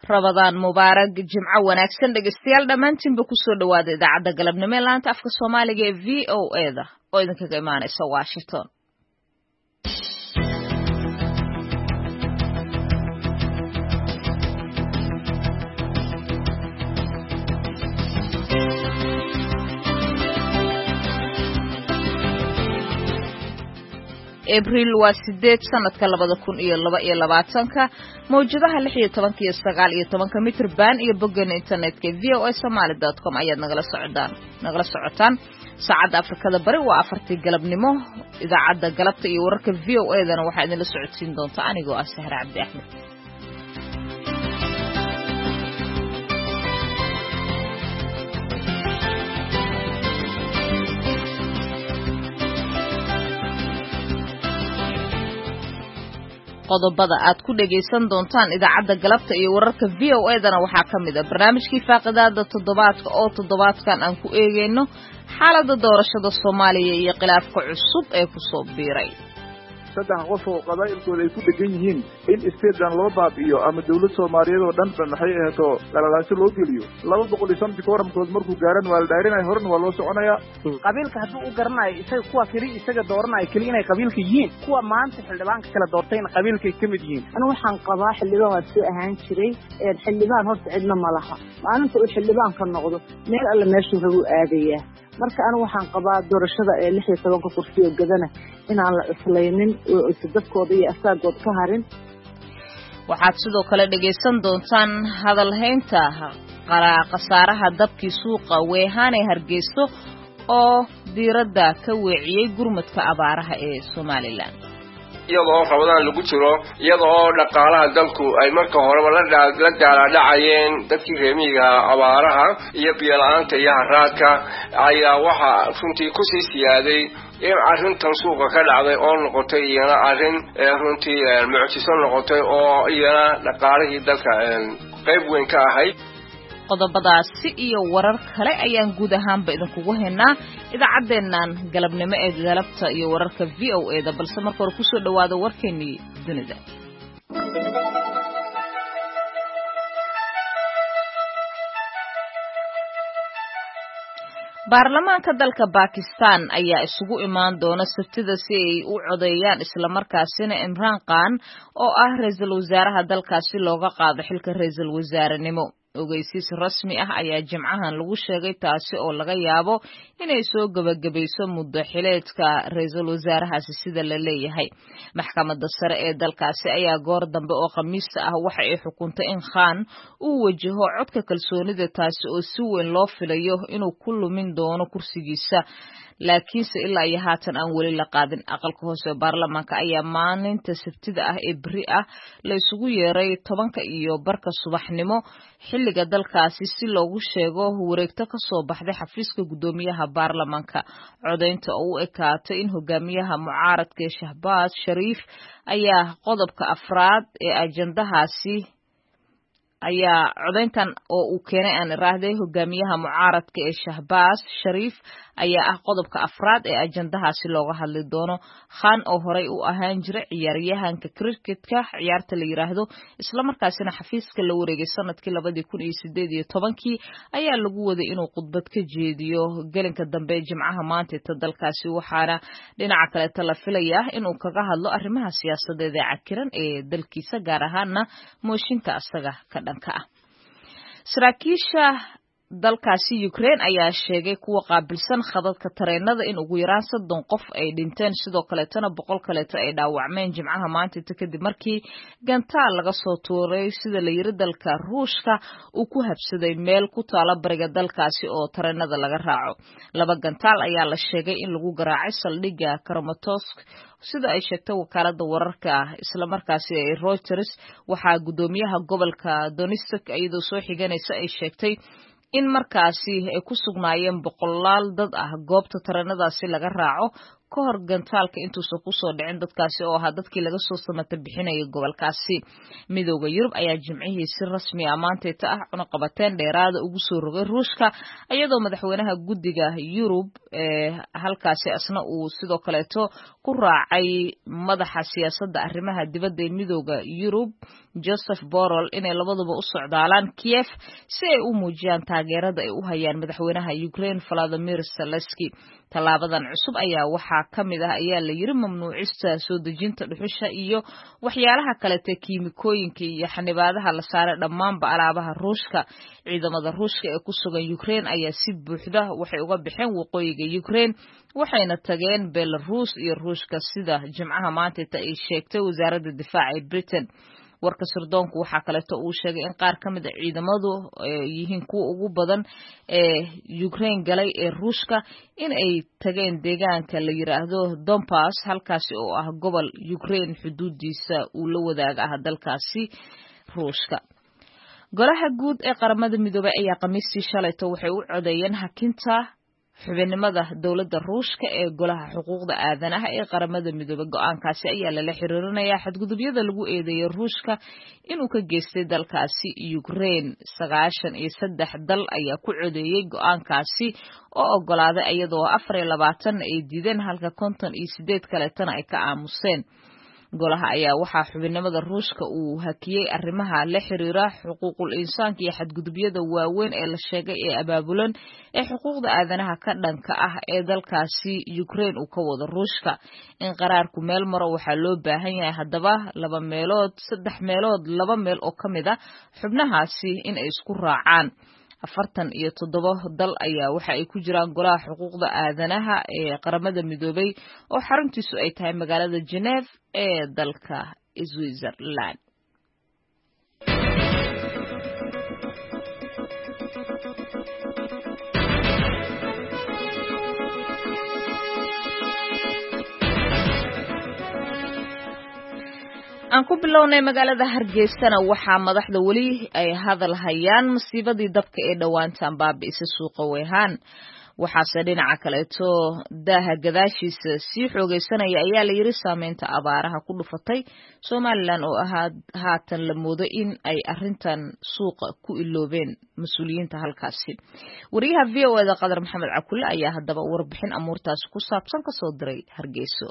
Ramadan Mubarak Jimco wanaagsan dhageystayaal dhamaantiin ba ku soo dhawaada idaacadda galabnimo ee laanta afka Soomaaliga ee VOA-da oo idinkaga imaanaysa Washington. April waa 8 sanadka 2022 mawjadaha 16 iyo 19 mitir baan iyo boggan internetka voasomali.com ayaad nagala socotaan saacada Afrikada bari waa 4 galabnimo idaacadda galabta iyo wararka VOA-dana waxa idin la socodsiin doonta anigoo ah Sahra Cabdi Axmed. qodobada aad ku dhageysan doontaan idaacadda galabta iyo wararka VOA-dana waxaa kamid ah barnaamijkii faaqidaada toddobaadka oo toddobaadkan aan ku eegeyno xaaladda doorashada Soomaaliya iyo khilaafka cusub ee ku soo biiray. saddex qof oo qabaa'ilkooda ay ku dhegan yihiin in isteedan loo baabi'iyo ama dawlad Soomaaliyeed oo dhan maxay ahaato galalaasho loo geliyo 250 kooramkood markuu gaaran waa la dhaarinay horna waa loo soconaya qabiilka hadduu u garanayo isaga kuwa kali isaga dooranay kali inay qabiilka yihiin kuwa maanta xildhibaanka kala doortayna qabiilka ka mid yihiin anu waxaan qabaa xildhibaan soo ahaan jiray xildhibaan horta cidna ma laha maalinta uu xildhibaan ka noqdo meel alla meeshuu ragu aadaya marka anu waxaan qabaa doorashada ee 16 kursi oo gadana inaan la islaynin oo dadkooda iyo asaagood ka harin. waxaad sidoo kale dhageysan doontaan hadal haynta qasaaraha dabkii suuqa weehaan ee Hargeysa oo diiradda ka weeciyay gurmadka abaaraha ee Somaliland. iyadoo Ramadan lagu jiro iyadoo dhaqaalaha dalku ay marka horeba la dhacayeen dadkii reemiga abaaraha iyo biyo la'aanta iyo haraadka ayaa waxa runtii ku sii siyaaday in arrintan suuqa ka dhacday oo noqotay iyana arrin runtii mucjiso noqotay oo iyana dhaqaalihii dalka qayb weyn ka ahayd. qodobadaasi iyo warar kale ayaan guud ahaanba idinkugu haynaa idaacadeennan galabnimo ee galabta iyo wararka VOA-da balse marka hore kusoo dhawaada warkeennii dunida. baarlamaanka dalka Pakistan ayaa isugu imaan doona Sabtida si ay u codeeyaan isla markaasina Imran Khan oo ah ra'iisul wasaaraha dalkaasi looga qaado xilka ra'iisul wasaarenimo. ogeysiis rasmi ah ayaa Jimcahan lagu sheegay taasi oo laga yaabo inay soo gabagabayso muddo xileedka ra'iisul wasaarahaasi sida la leeyahay. maxkamadda sare ee dalkaasi ayaa goor dambe oo Khamiista ah waxa ay xukuntay in Khan uu wajaho codka kalsoonida taasi oo si weyn loo filayo inuu ku lumin doono kursigiisa laakiinse ilaa iyo haatan aan weli la qaadin. aqalka hoose ee baarlamaanka ayaa maalinta Sabtida ah ee bari ah la isugu yeeray 10:00 subaxnimo xilliga dalkaasi si loogu sheego wareegto ka soo baxday xafiiska gudoomiyaha baarlamaanka. codeynta oo u ekaatay in hogaamiyaha mucaaradka Shahbaz Sharif ayaa qodobka afraad ee ajandahaasi ayaa codeyntan oo uu keenay aan iraahday hogaamiyaha mucaaradka ee Shahbaz Sharif ayaa ah qodobka afraad ee ajandahaasi looga hadli doono. Khan oo horey u ahaan jiray ciyaaryahanka cricketka ciyaarta la yiraahdo isla markaasina xafiiska la wareegay sanadkii 2018 ayaa lagu waday inuu khudbad ka jeediyo gelinka dambe Jimcaha maanta ee dalkaasi waxaana dhinaca kale la filayaa inuu kaga hadlo arrimaha siyaasadeed ee cakiran ee dalkiisa gaar ahaana mooshinka asaga ka dhanka ah. saraakiisha dalkaasi Ukraine ayaa sheegay kuwa qaabilsan khadadka tareenada in ugu yaraan 30 qof ay dhinteen sidoo kale 100 kaleeto ay dhaawacmeen Jimcaha maanta kadib markii gantaal laga soo tuuray sida la yiri dalka Ruushka uu ku habsaday meel ku taala bariga dalkaasi oo tareenada laga raaco. 2 gantaal ayaa la sheegay in lagu garaacay saldhigga Kramatorsk sida ay sheegtay wakaaladda wararka isla markaasi ee Reuters. waxaa gudoomiyaha gobolka Donetsk iyadoo soo xiganaysa ay sheegtay in markaasi ay ku sugnaayeen boqolaal dad ah goobta tareenadaasi laga raaco ka hor gantaalka intuusan kusoo dhicin dadkaasi oo ahaa dadkii laga soo samata bixinayay gobolkaasi. Midowga Yurub ayaa jimcihii si rasmi ah maanteeta ah cunaqabateen dheeraada ugu soo rogay Ruushka iyadoo madaxweynaha guddiga Yurub halkaasi asna uu sidoo kaleeto ku raacay madaxa siyaasadda arrimaha dibadda ee Midowga Yurub Joseph Borrell inay labaduba u socdaalaan Kiev si ay u muujiyaan taageerada ay u hayaan madaxweynaha Ukraine Volodymyr Zelensky. Tallaabadan cusub ayaa waxaa ka mid ah ayaa la yiri mamnuucista soo dejinta dhuxusha iyo waxyaalaha kale ee kiimikooyinka iyo xanibaadaha la saaray dhammaanba alaabaha Ruushka. Ciidamada Ruushka ee ku sugan Ukraine ayaa si buuxda waxay uga bixeen waqooyiga Ukraine waxayna tageen Belarus iyo Ruushka sida jimcaha maanta ay sheegtay wasaaradda difaaca ee Britain. warka sirdoonku waxa kale oo uu sheegay in qaar ka mid ah ciidamadu yihiin kuwa ugu badan ee Ukraine galay ee Ruushka in ay tageen deegaanka la yiraahdo Donbass halkaasi oo ah gobol Ukraine xuduudiisa uu la wadaaga dalkaasi Ruushka. Golaha guud ee qaramada midoobay ayaa Khamiistii shalayto waxay u codeeyeen hakinta xubinimada dawladda Ruushka ee golaha xuquuqda aadanaha ee qaramada midoobay. Go'aankaasi ayaa la xiriirinayaa xadgudubyada lagu eedeeyay Ruushka inuu ka geystay dalkaasi Ukraine. 93 dal ayaa ku codeeyay go'aankaasi oo ogolaaday iyadoo 24 ay diideen halka 58 kaleetana ay ka aamuseen. golaha ayaa waxaa xubinimada Ruushka uu hakiyay arrimaha la xiriira xuquuqul insaanka iyo xadgudubyada waaweyn ee la sheegay ee abaabulan ee xuquuqda aadanaha ka dhanka ah ee dalkaasi Ukraine uu ka wado Ruushka. in qaraarku meel maro waxaa loo baahan yahay haddaba 2 meelood 3 meelood 2 meel oo kamid ah xubnahaasi in ay isku raacaan. 47 dal ayaa waxa ay ku jiraan golaha xuquuqda aadanaha ee qaramada midoobay oo xaruntiisu ay tahay magaalada Geneva ee dalka Switzerland. aan ku bilownay magaalada Hargeysa waxaa madaxda wali ay hadal hayaan masiibadii dabka ee dhawaantan baabi'isay suuqa Weehaan. waxaase dhinaca kaleeto daaha gadaashiisa sii xoogeysanaya ayaa la yiri saameynta abaaraha ku dhufatay Somaliland oo haatan la moodo in ay arintan suuqa ku iloobeen mas'uuliyiinta halkaasi. wariyaha VOA Qadar Maxamed Cakulle ayaa haddaba warbixin amuurtaas ku saabsan ka soo diray Hargeysa.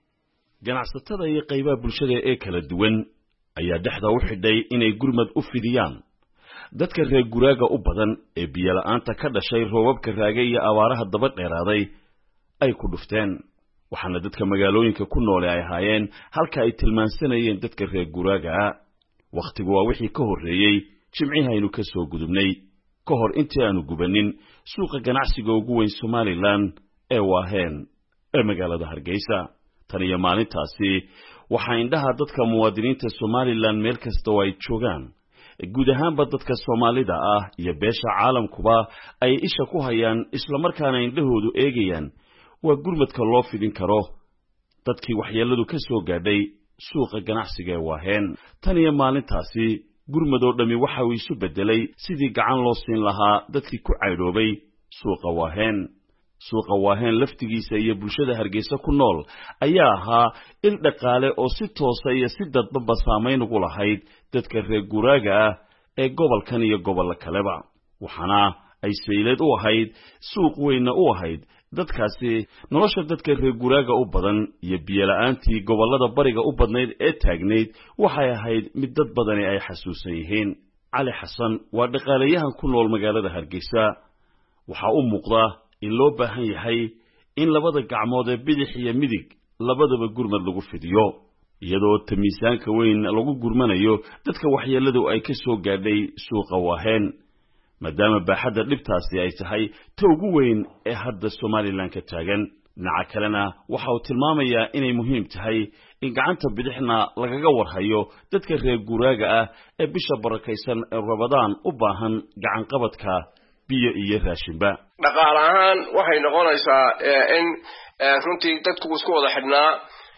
ganacsatada iyo qaybaha bulshada ee kala duwan ayaa dhexda u xidhay inay gurmad u fidiyaan dadka reer guraaga u badan ee biyo la'aanta ka dhashay roobabka raagay iyo abaaraha daba dheeraaday ay ku dhufteen. waxaana dadka magaalooyinka ku nool ay ahaayeen halka ay tilmaansanayeen dadka reer guraaga. waqtigu waa wixii ka horreeyay jimcihii aynu ka soo gudubnay ka hor intii aanu gubanin suuqa ganacsiga ugu weyn Somaliland ee Waaheen ee magaalada Hargeysa. tan iyo maalintaasi waxaa indhaha dadka muwaadiniinta Somaliland meel kasta oo ay joogaan guud ahaanba dadka Soomaalida ah iyo beesha caalamkuba ay isha ku hayaan isla markaana indhahoodu eegayaan waa gurmadka loo fidin karo dadkii waxyeeladu ka soo gaadhay suuqa ganacsiga ee Waaheen. tan iyo maalintaasi gurmadoo dhami waxa uu isu bedelay sidii gacan loo siin lahaa dadkii ku caydhoobay suuqa Waaheen. suuqa Waaheen laftigiisa iyo bulshada Hargeysa ku nool ayaa ahaa il dhaqaale oo si toosa iyo si dadba saameyn ugu lahayd dadka reer guraaga ah ee gobolkan iyo gobolka kaleba. waxaana ay sayleed u ahayd suuq weyn u ahayd dadkaasi nolosha dadka reer guraaga u badan iyo biyo la'aantii gobolada bariga u badnayd ee taagneyd waxay ahayd mid dad badan ay xasuusan yihiin. Cali Xasan waa dhaqaalayahan ku nool magaalada Hargeysa. waxa uu muuqdaa in loo baahan yahay in labada gacmood ee bidix iyo midig labadaba gurmad lagu fidiyo iyadoo tamiisaanka weyn lagu gurmanayo dadka waxyeeladu ay ka soo gaadhay suuqa Waaheen maadaama baaxadda dhibtaasi ay tahay ta ugu weyn ee hadda Somaliland ka taagan. dhinaca kalena waxa uu tilmaamayaa inay muhiim tahay in gacanta bidixna lagaga warhayo dadka reer guraaga ah ee bisha barakaysan ee Ramadaan u baahan gacan qabadka biyo iyo raashinba. dhaqaale ahaan waxay noqonaysaa in runtii dadku isku wada xidhnaa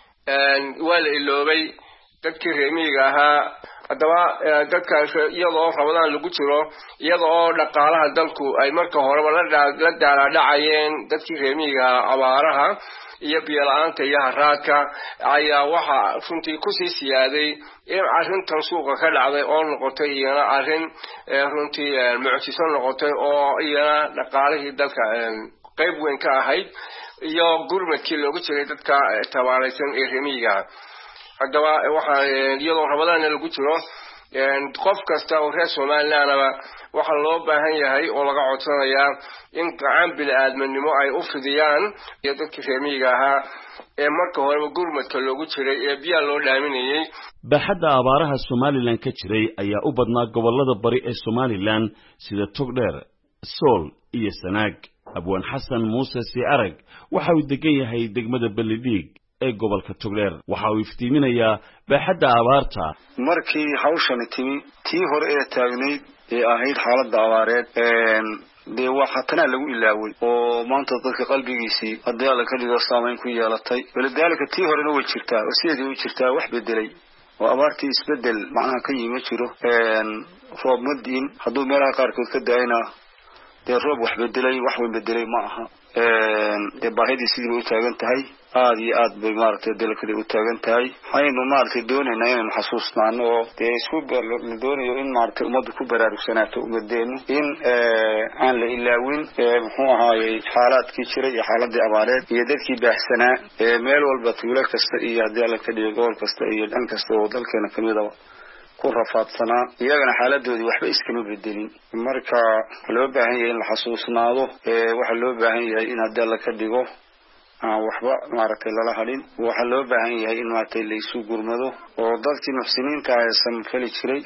waa la iloobay dadkii reer miyiga ahaa. haddaba dadka iyadoo Ramadaan lagu jiro iyadoo dhaqaalaha dalku ay marka horeba la daalaadhacayeen dadkii reer miyiga abaaraha iyo biyo-la'aanta iyo haraadka ayaa waxaa runtii kusii siyaaday in arrintan suuqa ka dhacday oo noqotay iyana arrin runtii mucjiso noqotay oo iyana dhaqaalihii dalka qayb weyn ka ahayd iyo gurmadkii loogu jiray dadka tabaalaysan ee remiga haddaba waxaa iyadoo rabadaana lagu jiro qof kasta oo reer Soomaalilandaba waxaa loo baahan yahay oo laga codsanayaa in gacan bini'aadminimo ay u fidiyaan iyo dadkii remiga ahaa ee marka horeba gurmadka loogu jiray ee biyaha loo dhaaminayay. baaxadda abaaraha Somaliland ka jiray ayaa u badnaa gobollada bari ee Somaliland sida Togdheer, Sool iyo Sanaag. Abwaan Xasan Muuse Siarag waxa uu degan yahay degmada Balidhiig ee gobolka Togdheer. waxa uu iftiiminayaa baaxadda abaarta markii hawshan tii hore ee taagnayd ee ahayd xaaladda abaareed dee waxa tan lagu ilaaway oo maanta dadka qalbigiisii haddii la ka dhigo saameyn ku yeelatay walidaalka tii horena way jirtaa oo sidii u jirtaa wax bedelay oo abaartii isbedel macnaha ka yimid jiro roob madiin hadduu meelaha qaarkood ka daayna dee roob wax bedelay wax weyn bedelay ma aha dee baahidii sidii bay u taagan tahay aad iyo aad bay maaragtay dalkada u taagan tahay waxaynu maaragtay doonaynaa inaynu xasuusnaano oo dee isku la doonayo in maaragtay ummaddu ku baraarugsanaato ummadeenu in aan la ilaawin muxuu ahaayey xaaladkii jiray iyo xaaladii abaareed iyo dadkii baahsanaa meel walba tuulo kasta iyo haddii alla ka dhigo gobol kasta iyo dhan kasta oo dalkeena kamidaba ku rafaadsanaa iyagana xaaladoodii waxba iskama bedelin marka loo baahan yahay in la xasuusnaado waxa loo baahan yahay in haddii alla ka dhigo waxba maaragtay lala hadin waxa loo baahan yahay in maaragtay la isu gurmado oo dadkii muxsiniinta ah samfali jiray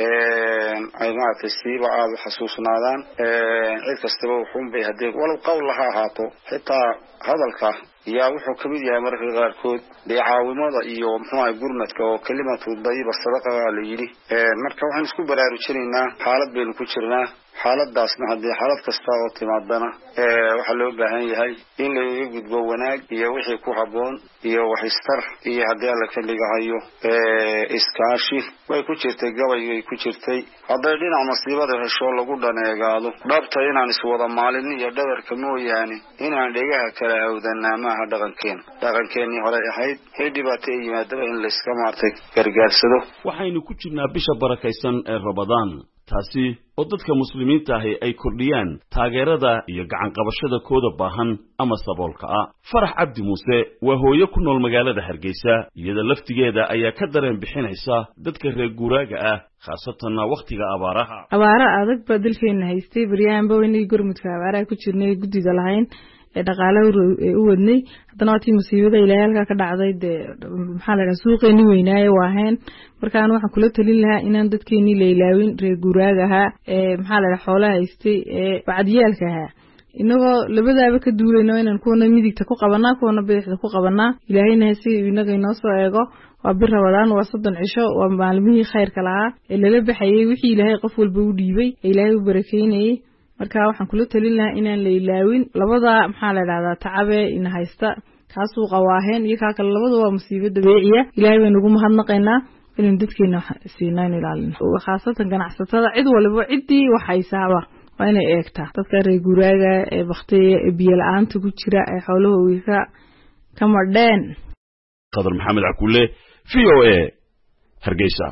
ay maaragtay siiba aad u xasuusnaadaan cid kastaba wuxuun bay haddii walow qowl laha ahaato xitaa hadalka yaa wuxuu ka mid yahay mararka qaarkood dee caawimada iyo muxuu ahay gurmadka oo kelimatu dayiba sadaqa la yidhi marka waxaan isku baraarujinaynaa xaalad baynu ku jirnaa xaaladaasna haddii xaalad kasta oo timaadana waxaa loo baahan yahay in lagaga gudbo wanaag iyo wixii ku habboon iyo waxistar iyo haddii alla ka dhigahayo iskaashi way ku jirtay gabay way ku jirtay hadday dhinac masiibada hesho lagu dhaneegaado dhabta inaan iswada maalin iyo dhabarka mooyaane inaan dhegaha kala hawdanaa maaha dhaqankeenii hore ahayd hay dhibaato ay yimaadaba in layska maartay gargaarsado. waxaynu ku jirnaa bisha barakaysan ee Ramadaan taasi oo dadka muslimiinta ah ay kordhiyaan taageerada iyo gacan qabashada kooda baahan ama saboolka ah. Farax Cabdi Muuse waa hooyo ku nool magaalada Hargeysa iyada laftigeeda ayaa ka dareen bixinaysa dadka reer guuraaga ah khaasatan waqtiga abaaraha. abaara adag ba dalkeena haystay baryaanba inay gurmudka abaaraha ku jirnay guddiga lahayn ee dhaqaalaha u wadnay haddana tii musiibada ilaahay halka ka dhacday maxaa la dhahaa suuqeeni weynaaye waaheen markaan waxaan kula talin lahaa inaan dadkeeni la ilaawin reer guuraaga ahaa maxaa la dhahaa xoolaha haystay bacdiyaalka ahaa inagoo labadaaba ka duulayno inaan kuwana midigta ku qabanaa kuwana bidixda ku qabanaa ilaahayna si inaga inoo soo eego waa bir Ramadaan waa 30 cisho waa maalmihii khayrka lahaa ee lala baxayay wixii ilaahay qof walba u dhiibay ilaahay u barakeeyay marka waxaan kula talin lahaa inaan la ilaawin labada maxaa la dhahdaa tacabe in haysta kaasuu qawaaheen iyo ka kale labada waa musiibo dabiiciya ilaahay way nagu mahadnaqaynaa in dadkeena siinaan ilaalin khaasatan ganacsatada cid walba cidii waxay saaba waa inay eegtaa dadka reer guuraaga ee waqtiga biyo la'aanta ku jira ee xoolahooda ka madheen. Qadar Maxamed Cakulle VOA Hargeysa.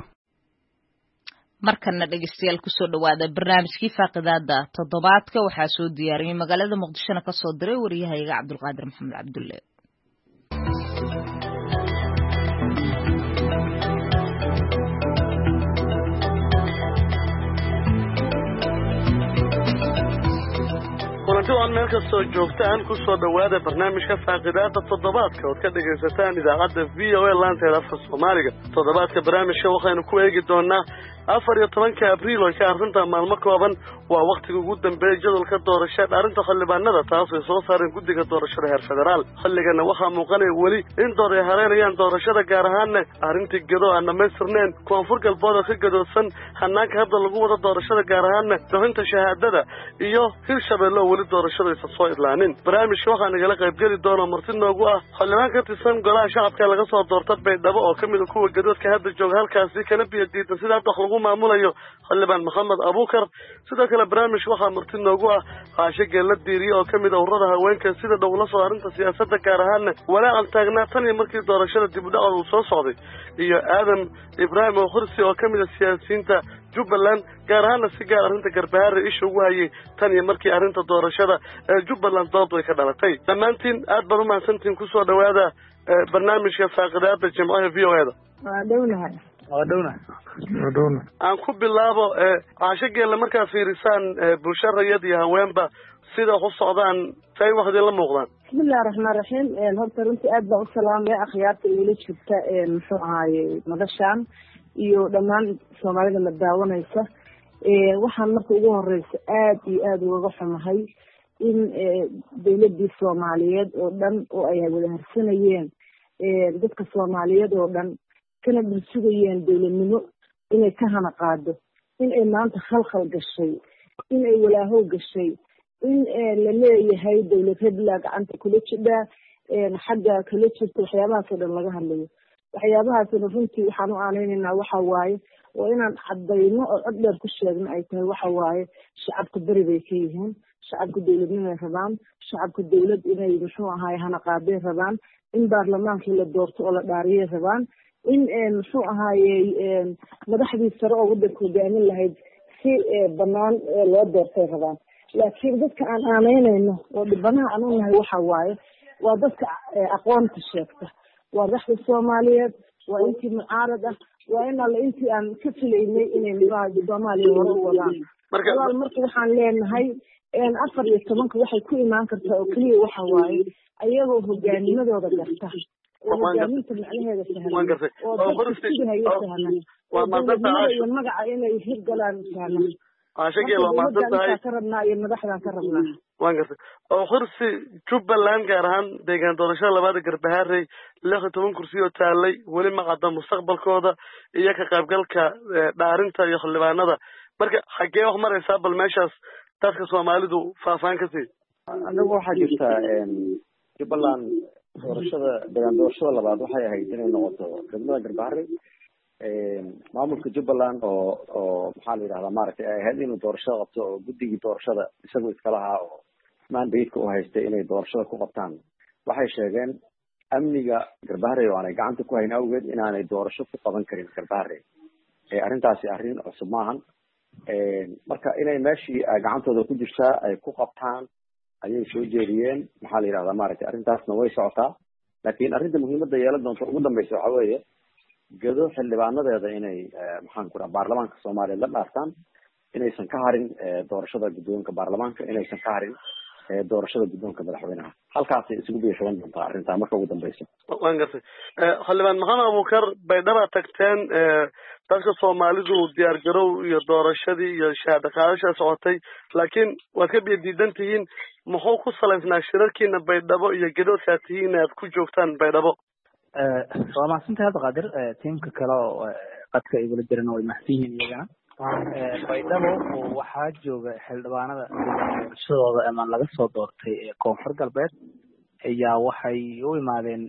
markana dhageystayaal ku soo dhawaada barnaamijkii faaqidaada toddobaadka waxaa soo diyaariyay magaalada Muqdisho ka soo diray wariyahayga Cabdulqaadir Maxamed Cabdulle. kulanti aan meel kastoo joogtaan ku soo dhawaada barnaamijka faaqidaada toddobaadka oo ka dhageysataan idaacadda VOA laanteeda afka Soomaaliga. toddobaadka barnaamijka waxaynu ku eegi doonaa 14 Abriil oo ka arrinta maalmo kooban waa waqtiga ugu dambeeyay jadwalka doorashada arrinta xildhibaanada taas oo soo saareen guddiga doorashada heer federaal. xilligana waxaa muuqanaya weli in doorashada hareerayaan doorashada gaar ahaan arrintii gado aan dhammaystirneen koonfur galbeed ka gadoosan hanaanka hadda lagu wada doorashada gaar ahaan bixinta shahaadada iyo Hirshabeelle weli doorashada isa soo idlaanin. barnaamijka waxaa nagala qaybgeli doona marti noogu ah xildhibaan ka tirsan golaha shacabka laga soo doortay Baydhabo oo kamid ah kuwa gadoodka hadda jooga halkaasi kana biyo diidan sida wax lagu maamulayo xildhibaan maxamed abuukar sidoo kale barnaamijka waxaa marti noogu ah qaasho geella diiriye oo kamid ah ururada haweenka sida dhow la soo arrinta siyaasadda gaar ahaana walaacan taagnaa tan iyo markii doorashada dib u dhaca uu soo socday iyo aadan ibraahim oo khursi oo kamid ah siyaasiyiinta jubbaland gaar ahaana si gaar arrinta garbahaare isha ugu hayay tan iyo markii arrinta doorashada ee jubbaland dood way ka dhalatay dhammaantiin aad baad umahadsantiin kusoo dhawaada barnaamijka faaqidaada jimcaha v o e da waa dhownahay aan ku bilaabo caasho geelle markaad fiirisaan bulsho rayad iyo haweenba sida u socdaan say wax idinla muuqdaan bismillahi raxmaan raxiim horta runtii aad baan u salaamaya akhyaarta igula jirta muxuu ahaaye madashaan iyo dhammaan soomaalida la daawanaysa waxaan marka ugu horeysa aad iyo aada ugaga xumahay in dawladii soomaaliyeed oo dhan oo ay wada harsanayeen dadka soomaaliyeed oo dhan kana dhursugayeen dawladnimo inay ka hana qaado in ay maanta khalkhal gashay in ay walaahow gashay in la leeyahay dawlad hebla gacanta kula jidhaa xagga kala jirta waxyaabahaas oo dhan laga hadlayo waxyaabahaasna runtii waxaan u aaneynaynaa waxa waaye oo inaan cadayno oo cod dheer ku sheegno ay tahay waxa waaye shacabka beri bay ka yihiin shacabka dawladnimay rabaan shacabka dawlad inay muxuu ahaay hana qaaday rabaan in baarlamaankii la doorto oo la dhaariyay rabaan in muxuu ahaaye madaxdii sare oo waddanka hogaamin lahayd si banaan loo doortay rabaan laakiin dadka aan aaneynayno oo dhibanaha aan u nahay waxa waaye waa dadka aqoonta sheegta waa madaxda soomaaliyeed waa intii mucaarad ah waa in alle intii aan ka filaynay inay soomaaliya hore u wadaan marka waxaan leenahay 14 waxay ku imaan kartaa oo keliya waxa waaye ayagoo hogaanimadooda garta hogaaminta macnaheeda sahlan oo dadka sidahaya sahlan oo dawladnimada iyo magaca inay hirgalaan sahlan ka rabnaa iyo madaxdaan ka rabnaa waan gartay oo khursi jubbaland gaar ahaan deegaan doorashada labaada garbahaarey 16 kursi oo taalay weli ma cadda mustaqbalkooda iyo ka qaybgalka dhaarinta iyo xildhibaanada marka xagee wax maraysaa bal meeshaas dadka soomaalidu faafaan ka sii anagu waxaa jirta jubbaland doorashada deegaan doorashada labaad waxay ahayd inay noqoto degmada garbahaarey maamulka jubbaland oo maxaa la yidhahdaa maaragtay ay ahayd inuu doorashada qabto oo guddigii doorashada isagoo iska lahaa oo mandateska u haystay inay doorashada ku qabtaan waxay sheegeen amniga garbahaarey oo aanay gacanta ku hayn awgeed inaanay doorasho ku qaban karin garbahaarey arrintaasi arrin cusub maahan marka inay meeshii gacantooda ku jirtaa ay ku qabtaan ayay soo jeediyeen maxaa la yidhahdaa maaragtay arrintaasna way socotaa laakiin arrinta muhiimadda yeelan doonta ugu dambeysa waxa weeye gado xildhibaanadeeda inay maxaan ku dhaha baarlamaanka soomaaliya la dhaartaan inaysan ka harin doorashada guddoonka baarlamaanka inaysan ka harin doorashada guddoonka madaxweynaha halkaasay isugu beeshaban doontaa arrintaa marka ugu dambeysa waan gartay xildhibaan maxamed abuukar baydhaba tagteen dadka soomaalidu diyaargarow iyo doorashadii iyo shahaado qaadashaa socotay laakiin waad ka biyadiidan tihiin muxuu ku salaysnaa shirarkiina baydhabo iyo gadoodkaa tihiin aad ku joogtaan baydhabo waa mahadsantahay hadda qaadir tiimka kale oo qadka igula jirana way mahadsan yihiin iyagana baydhabo waxaa jooga xildhibaanada doorashadooda ama laga soo doortay koonfur galbeed ayaa waxay u imaadeen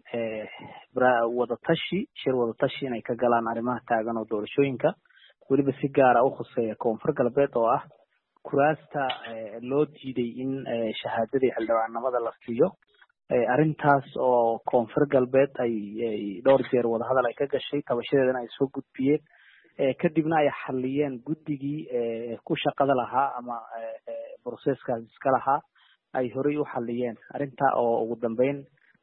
shir wadatashi inay ka galaan arrimaha taagan oo doorashooyinka weliba si gaara u khuseeya koonfur galbeed oo ah kuraasta loo diiday in shahaadadii xildhibaannimada la siiyo arrintaas oo koonfur galbeed ay dhowr jeer wadahadal ay ka gashay tabashadeedana ay soo gudbiyeen kadibna ay xaliyeen guddigii ku shaqada lahaa ama broseskaas iska lahaa ay horey u xaliyeen arrintaa oo ugu dambeyn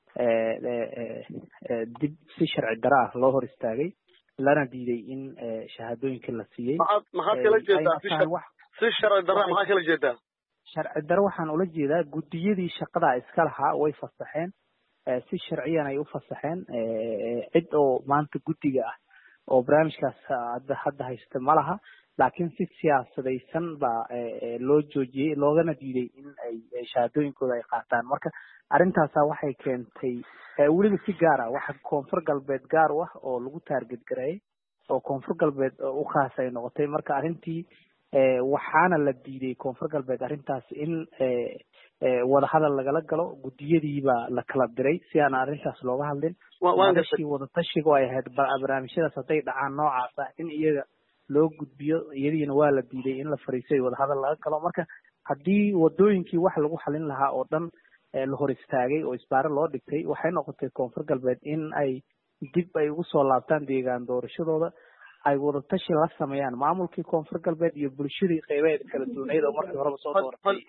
dib si sharci daro ah loo hor istaagay lana diiday in shahaadooyinka la siiyey maxaad kala jeedaa si sharci daro maxaa kala jeedaa sharci daro waxaan ula jeedaa guddiyadii shaqada iska lahaa way fasaxeen si sharciyan ay u fasaxeen cid oo maanta guddiga ah oo barnaamijkaas hadda haysta ma laha laakiin si siyaasadaysan baa loo joojiyey loogana diiday in ay shahaadooyinkooda ay qaataan marka arrintaasa waxay keentay weliba si gaar ah waxa koonfur galbeed gaar u ah oo lagu taarget gareeyay oo koonfur galbeed u khaas ay noqotay marka arrintii waxaana la diiday koonfur galbeed arrintaas in wadahadal lagala galo guddiyadiibaa la kala diray si aan arrintaas looga hadlin wadatashi oo ay ahayd barnaamijyadaas hadday dhacaan noocaas ah in iyaga loo gudbiyo iyadiina waa la diiday in la fariisay wadahadal laga galo marka haddii wadooyinkii wax lagu xalin lahaa oo dhan la hor istaagay oo isbaaro loo dhigtay waxay noqotay koonfur galbeed in ay dib ay ugu soo laabtaan deegaan doorashadooda ay wadatashi la sameeyaan maamulkii koonfur galbeed iyo bulshadii qeybeed kala duwaneed oo markii horeba soo dooratay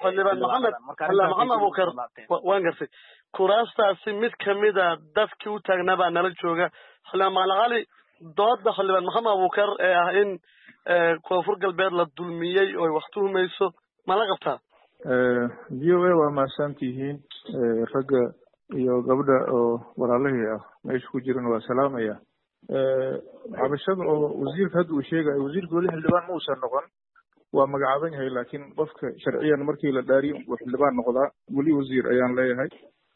maxamed abuukar waan gartay kuraastaasi mid kamida dadkii u taagnaa baa nala jooga xildhibaan macalin cali dooda xildhibaan maxamed abuukar ee ah in koonfur galbeed la dulmiyey oo wax tuhumayso ma la qabtaa v o a waa mahadsantihiin ragga iyo gabdha oo walaalahii ah meesha ku jiran waa salaamaya cabashada oo wasiirka hadda uu sheegayo wasiirka weli xildhibaan ma uusan noqon waa magacaaban yahay laakiin qofka sharciyan markii la dhaariyo uu xildhibaan noqdaa weli wasiir ayaan leeyahay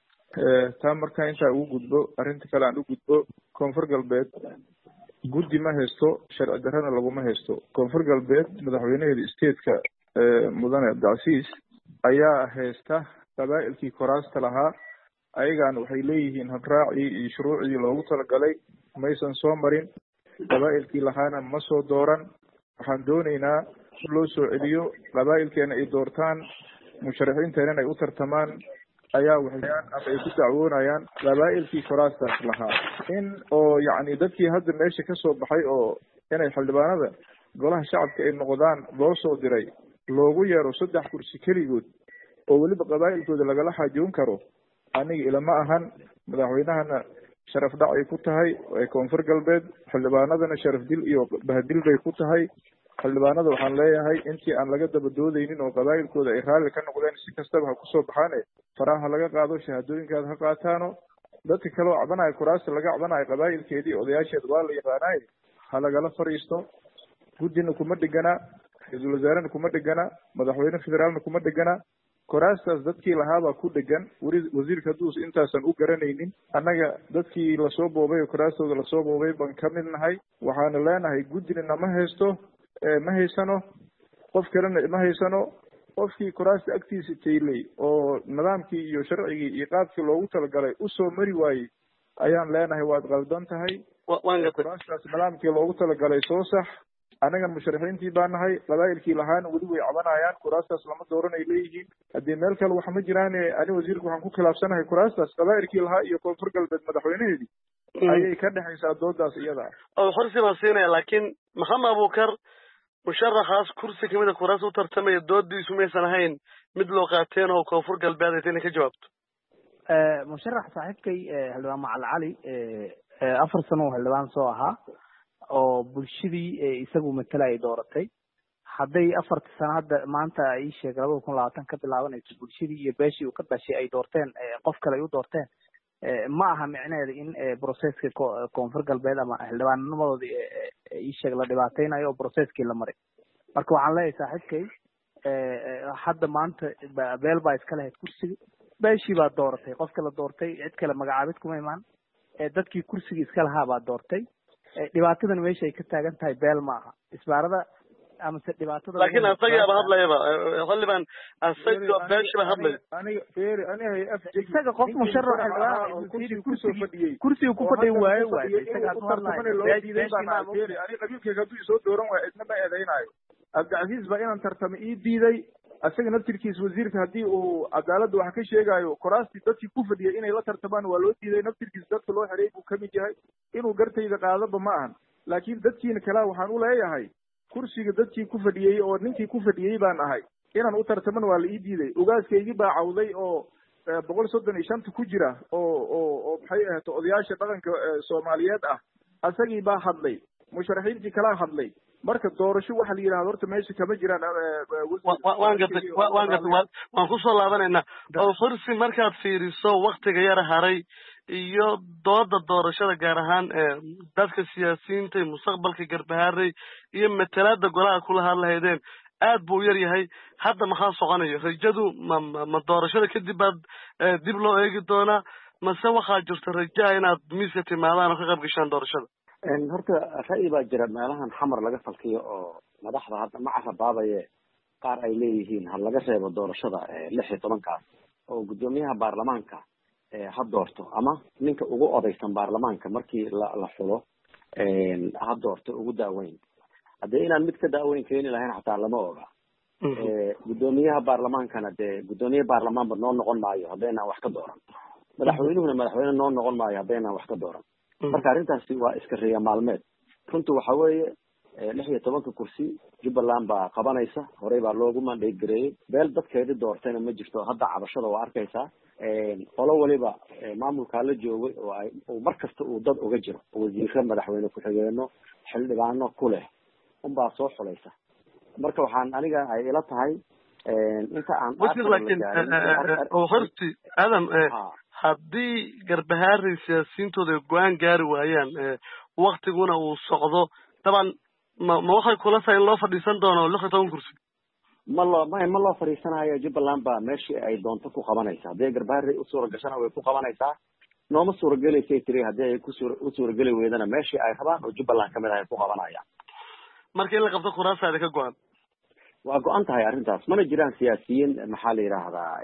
taa markaa intaa ugu gudbo arrinta kale aan u gudbo koonfur galbeed guddi ma haysto sharci darrana laguma haysto koonfur galbeed madaxweynaheeda stateka mudane abdicasiis ayaa haysta qabaa'ilkii koraasta lahaa ayagaana waxay leeyihiin habraacii iyo shuruucdii loogu talagalay maysan soo marin qabaa'ilkii lahaana ma soo dooran waxaan doonaynaa si loo soo celiyo qabaa'ilkeena ay doortaan musharaxiinteenan ay u tartamaan ayaa waxayaan ama ay ku dacwoonayaan qabaa'ilkii koraastaas lahaa in oo yacni dadkii hadda meesha ka soo baxay oo inay xildhibaanada golaha shacabka ay noqdaan loo soo diray loogu yeero 3 kursi keligood oo weliba qabaa'ilkooda lagala xaajoon karo aniga ilama ahan madaxweynahana sharaf dhac ay ku tahay ee koonfur galbeed xildhibaanadana sharaf dil iyo bahadil bay ku tahay xildhibaanada waxaan leeyahay intii aan laga daba doodaynin oo qabaa'ilkooda ay raalli ka noqdeen si kastaba ha kusoo baxaane faraha laga qaado shahaadooyinkaada ha qaataano dadka kale oo cabanayo kuraasta laga cabanayo qabaa'ilkeedii odayaasheed waa la yaqaanaay ha lagala fadhiisto guddina kuma dhigana ra-iisul wasaarena kuma dhigana madaxweyne federaalna kuma dhigana koraastaas dadkii lahaabaa ku dhegan weli wasiirka hadduus intaasan u garanaynin annaga dadkii lasoo boobay oo koraastooda lasoo boobay baan ka mid nahay waxaana leenahay guddina nama haysto ma haysano qof kalena ma haysano qofkii koraasta agtiisa taylay oo nidaamkii iyo sharcigii iyo qaabkii loogu talagalay usoo mari waayey ayaan leenahay waad qaldan tahay koraastaas nidaamkii loogu talagalay soo sax annagan musharaxiintii baa nahay qabaa'ilkii lahaana weli way cabanayaan kuraastaas lama dooran ay leeyihiin haddii meel kale wax ma jiraan ani wasiirka waxaan ku khilaafsanahay kuraastaas qabaa'ilkii lahaa iyo koonfur galbeed madaxweynaheedii ayay ka dhexaysaa doodaas iyada oo xorsi baan siinaya laakiin maxamed abuukar musharaxaas kursi kamida kuraas u tartamaya doodiisu maysan ahayn mid loo qaateen oo koonfur galbeed ay inay ka jawaabto musharax saaxiibkay xildhibaan macalin cali 4 sano oo xildhibaan soo ahaa oo bulshadii isagu matala ay dooratay hadday 4 sano hadda maanta ay sheegay 2020 ka bilaabanayso bulshadii iyo beeshii uu ka dhashay ay doorteen qof kale ay u doorteen ma aha micnaheedu in processka koonfur galbeed ama xildhibaannimadooda ii sheeg la dhibaateynayo oo processkii la maray marka waxaan leeyahay saaxiibkay hadda maanta beel baa iska lahayd kursiga beeshii baa dooratay qofka la doortay cid kale magacaabid kuma imaan dadkii kursiga iska lahaa baa doortay dhibaatadan meesha ay ka taagan tahay beel ma aha isbaarada amase dhibaatada laakiin asagaaba hadlayaba xildhibaan asaga beeshiba hadlay isaga qof musharax kursiga ku fadhiy waaye isaga qabiilkeyga hadduu isoo dooran waayo cidna ma eedeynayo abdicasiis baa inaan tartamo ii diiday asaga naftirkiisa wasiirka haddii uu cadaaladda wax ka sheegayo koraastii dadkii ku fadhiyay inay la tartamaan waa loo diiday naftirkiisa dadka loo xereey buu kamid yahay inuu gartayda qaadaba ma ahan laakiin dadkiina kalea waxaan u leeyahay kursiga dadkii ku fadhiyey oo ninkii ku fadhiyey baan ahay inaan u tartaman waa la ii diiday ogaaskaygii baa cawday oo 135 ku jira oo maxay ahayd odayaasha dhaqanka Soomaaliyeed ah asagii baa hadlay musharaxiintii kala hadlay marka doorasho waxa la yiraahdo horta meesha kama jiraan waan ku soo laabanayna oo fursi markaad fiiriso waqtiga yar haray iyo dooda doorashada gaar ahaan dadka siyaasiyiinta ee mustaqbalka garbahaaray iyo matalaada golaha kula hadlahaydeen aad buu yar yahay hadda maxaa soconayo rajadu ma doorashada kadib baad dib loo eegi doonaa mase waxaa jirta raja inaad miiska timaadaan oo ka qayb gashaan doorashada horta ra'yi baa jira meelahan xamar laga falkiyo oo madaxda hadda macaha baabaye qaar ay leeyihiin ha laga reebo doorashada 16kaas oo gudoomiyaha baarlamaanka ha doorto ama ninka ugu odaysan baarlamaanka markii la xulo ha doorto ugu daaweyn haddee inaan mid ka daaweyn keeni lahayn xataa lama oga guddoomiyaha baarlamaankana dee guddoomiye baarlamaanba noo noqon maayo haddaynaan wax ka dooran madaxweynuhuna madaxweyne noo noqon maayo haddaynaan wax ka dooran marka arrintaasi waa iska riya maalmeed runtu waxa weeye 16 kursi Jubbaland baa qabanaysa horey baa loogu mandate gareeyay beel dadkeedii doortayna ma jirto hadda cabashada waa arkaysaa qolo waliba maamulka la joogay oo markasta uu dad uga jiro wasiirka madaxweyne ku xigeenno xildhibaano ku leh unbaa soo xulaysa marka waxaan aniga ay ila tahay inta aan horti adam haddii garbahaari siyaasiyiintooda go-aan gaari waayaan waktiguna uu socdo daban ma waxay kula tahay in loo fadhiisan doono 16 kursi ma loo fadhiisanayo Jubbaland baa meeshii ay doonto ku qabanaysa haddii garbahaari u suura gashana way ku qabanaysaa nooma suura gelaysay tiri haddii ay ku suura geli weydana meeshii ay rabaan oo Jubbaland kamid ah ku qabanayaan marka in la qabto kuraasaada ka go-an waa go-an tahay arrintaas mana jiraan siyaasiyiin maxaa la yidhaahdaa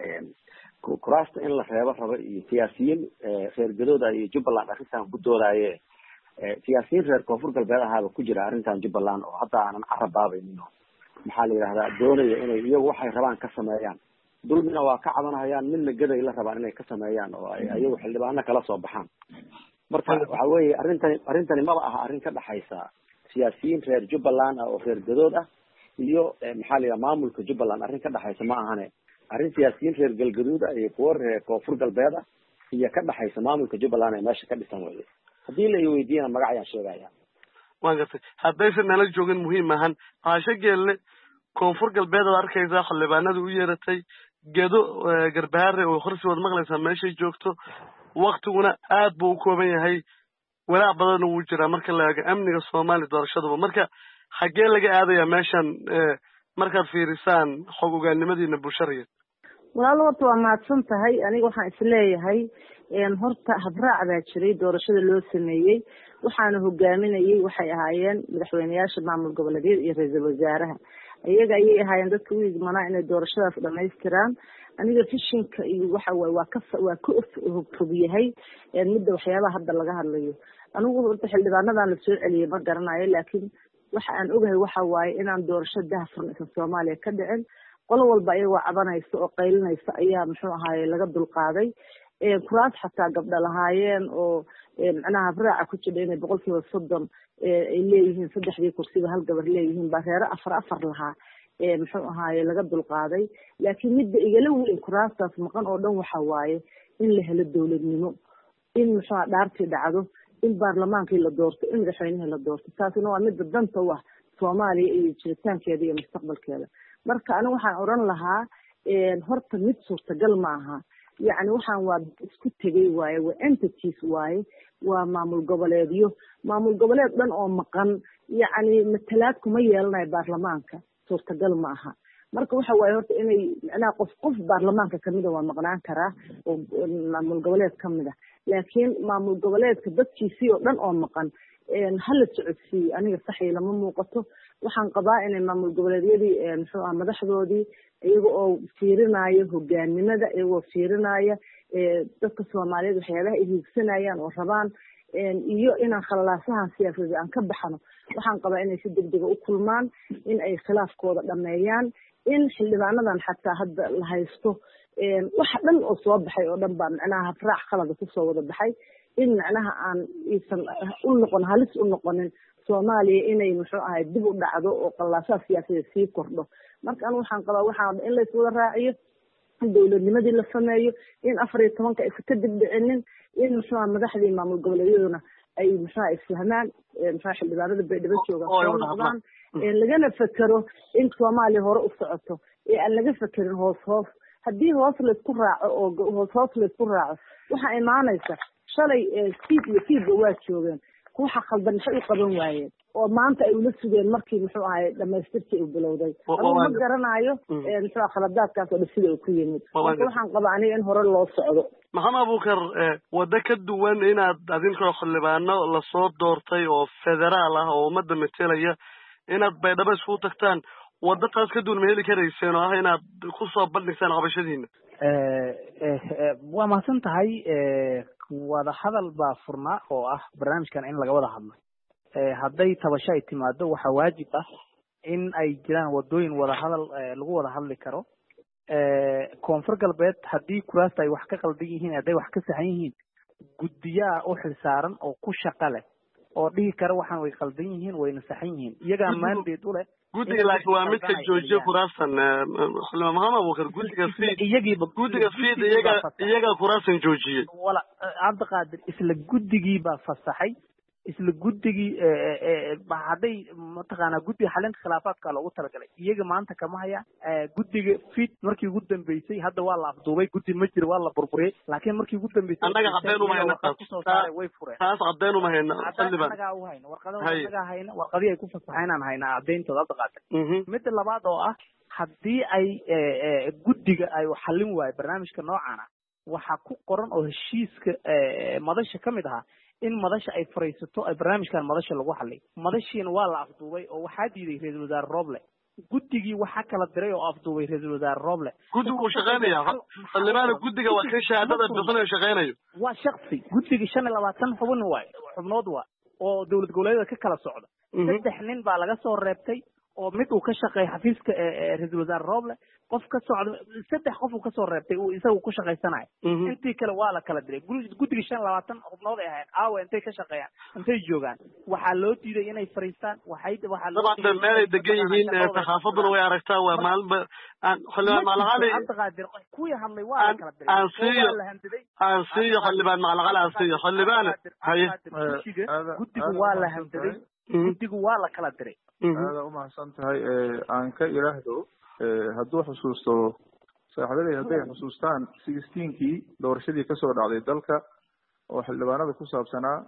kuraasta in la reebo rabo iyo siyaasiyiin reer gadooda iyo Jubbaland arrintan ku doodaaye siyaasiyiin reer koonfur galbeed ahaaba ku jira arrintan Jubbaland oo hadda aanan carabaabaynin maxaa la yidhahdaa doonaya inay iyagu waxay rabaan ka sameeyaan dulmina waa ka cabanayaan midna gaday la rabaan inay ka sameeyaan oo ay iyagu xildhibaano kala soo baxaan marka waxa weeye arrintani maba aha arrin ka dhaxaysa siyaasiyiin reer Jubbaland oo reer gadood ah iyo maxaa la yidhahdaa maamulka Jubbaland arrin ka dhaxaysa ma ahane arrin siyaasiyiin reer galgaduud ah iyo kuwa reer koonfur galbeed ah iyo ka dhaxaysa maamulka Jubbaland ee meesha ka dhisan weeye haddii la weydiiyana magac ayaan sheegaya waan gartay haddaysan nala joogin muhiim ahan caasho geelle koonfur galbeed aad arkaysaa xildhibaanada u yeeratay gedo garbahaare oo horsi wad maqlaysaa meeshay joogto waktiguna aad buu u kooban yahay walaac badan wuu jiraa marka la eego amniga Soomaaliya doorashadaba marka xagee laga aadayaa meeshan markaad fiirisaan xog ogaanimadiina bulshada walaal horta waa mahadsan tahay aniga waxaan isleeyahay horta habraac baa jiray doorashada loo sameeyey waxaana hogaaminayay waxay ahaayeen madaxweynayaasha maamul goboleedyada iyo ra'iisul wasaaraha iyaga ayay ahaayeen dadka u igmanaa inay doorashadaas dhamaystiraan aniga fishinka iyo waxa waa ka fog yahay midda waxyaabaha hadda laga hadlayo anigu horta xildhibaanadan la soo celiyay ma garanayo laakiin waxa aan ogahay waxa waaye inaan doorasho daahfuran isa Soomaaliya ka dhicin qolo walba ayagoo cabanaysa oo qaylinaysa ayaa muxuu ahaaye laga dulqaaday kuraas xataa gabdha lahaayeen oo macnaha habraaca ku jira inay 30% ay leeyihiin 3 kursiba hal gabar leeyihiin baa reero afar lahaa muxuu ahaaye laga dulqaaday laakiin midda igala weyn kuraastaas maqan oo dhan waxa waaye in la helo dawladnimo in muxuu dhaartii dhacdo in baarlamaankii la doorto in madaxweynaha la doorto taasina waa midda danta u ah Soomaaliya iyo jiritaankeeda iyo mustaqbalkeeda marka anigu waxaan oran lahaa horta mid suurtagal ma aha yacni waxaan waa isku tegay waaye waa entities waaye waa maamul goboleedyo maamul goboleed dhan oo maqan yacni matalaad kuma yeelanayo baarlamaanka suurtagal ma aha marka waxa waaye horta inay macnaha qof baarlamaanka kamid ah waa maqnaan karaa oo maamul goboleed kamid ah laakiin maamul goboleedka dadkiisii oo dhan oo maqan hala socodsiiyo aniga saxii lama muuqato waxaan qabaa inay maamul goboleedyadii muxuu ah madaxdoodii iyaga oo fiirinaayo hogaanimada iyagoo fiirinaya dadka Soomaaliyeed waxyaabaha ay hiigsanayaan oo rabaan iyo inaan khalaasahan siyaasadeed aan ka baxno waxaan qabaa inay si degdeg u kulmaan in ay khilaafkooda dhameeyaan in xildhibaanadan xataa hadda la haysto waxa dhan oo soo baxay oo dhan baa macnaha habraac khalad ku soo wada baxay in macnaha aan isan u noqon halis u noqonin Soomaaliya inay muxuu ahay dib u dhacdo oo qalaasaha siyaasadeed sii kordho marka anigu waxaan qabaa waxaan in la isku wada raaciyo in dawladnimadii la sameeyo in 14 ay ka dib dhicinin in muxuu madaxdii maamul goboleedyaduna ay muxuu isfahmaan muxuu xildhibaanada baydhabo joogaan lagana fakaro in Soomaaliya hore u socoto ee aan laga fakirin hoos haddii hoos la isku raaco oo hoos la isku raaco waxa imaanaysa shalay fiid waa joogeen waxa khaldan maxay u qaban waayeen oo maanta ay ula sugeen markii muxuu ahay dhamaystirkii uu bilowday ma garanayo muxuu khaladaadkaas oo sida uu ku yimid waxaan qabaa aniga in hore loo socdo maxamed abuukar wada ka duwan inaad adinkoo xildhibaano la soo doortay oo federaal ah oo ummadda metelaya inaad baydhabo isku tagtaan wada taas ka duwan ma heli karayseen oo ah inaad ku soo bandhigtaan qabashadiina waa mahadsan tahay wada hadal baa furnaa oo ah barnaamijkan in laga wada hadlo hadday tabasho ay timaado waxaa waajib ah in ay jiraan wadooyin wadahadal lagu wada hadli karo. koonfur galbeed haddii kuraasta ay wax ka qaldan yihiin, hadday wax ka saxan yihiin, guddiyaa u xilsaaran oo ku shaqa leh oo dhihi kara waxaan way qaldan yihiin wayna saxan yihiin, iyagaa mandate u leh. guddiga laakiin waa midka joojiye kuraastan maxamed abuukar, guddiga fiid iyagaa kuraastan joojiyey. wala cabdiqaadir isla guddigii baa fasaxay, isla guddigii hadday mataqaanaa guddiga xalinta khilaafaadka loogu talagalay, iyaga maanta kama hayaan. guddiga fiid markii ugu dambeysay hadda waa la afduubay, guddi ma jiro, waa la burburiyey, laakiin markii ugu dambeysay annaga cadeen uma hayna way fureen. taas cadeen uma hayna annagaa u hayna warqadaha hayna warqadii ay ku fasaxaynaan hayna cadeyntooda hadda qaatay. midda labaad oo ah haddii ay guddiga ay xallin waayo barnaamijka noocan ah, waxaa ku qoran oo heshiiska madasha ka mid ahaa in madasha ay fariisato ay barnaamijkan madasha lagu xallay. madashiina waa la afduubay oo waxaa diiday ra-iisul wasaare Roble. guddigii waxaa kala diray oo afduubay ra-iisul wasaare Roble. guddigu uu shaqeynaya xildhibaana guddiga waa ka shahaadada bixinayo shaqeynayo. waa shakhsi guddiga 25 xubnood waa oo dowlad goboleedyada ka kala socda. 3 nin baa laga soo reebtay oo mid uu ka shaqeeyo xafiiska ra-iisul wasaare Roble, qof ka socda 3 qof uu ka soo reebtay uu isagu ku shaqeysanayo. intii kale waa la kala diray. guddiga 25 xubnood ay ahayd aawe intay ka shaqeeyaan, intay joogaan, waxaa loo diiday inay fariistaan. waxaa loo diiday meel ay degan yihiin. saxaafaduna way aragtaa waa maalinba xildhibaan Macalaqali cabdiqaadir kuwii hadlay waa la kala diray. aan siiyo xildhibaan Macalaqali aan siiyo xildhibaan haye guddigu waa la handaday, guddigu waa la kala diray. aada u mahadsan tahay. aan ka ilaahdo hadduu xusuusto saaxiibaday hadday xusuustaan 16kii doorashadii kasoo dhacday dalka oo xildhibaanada ku saabsanaa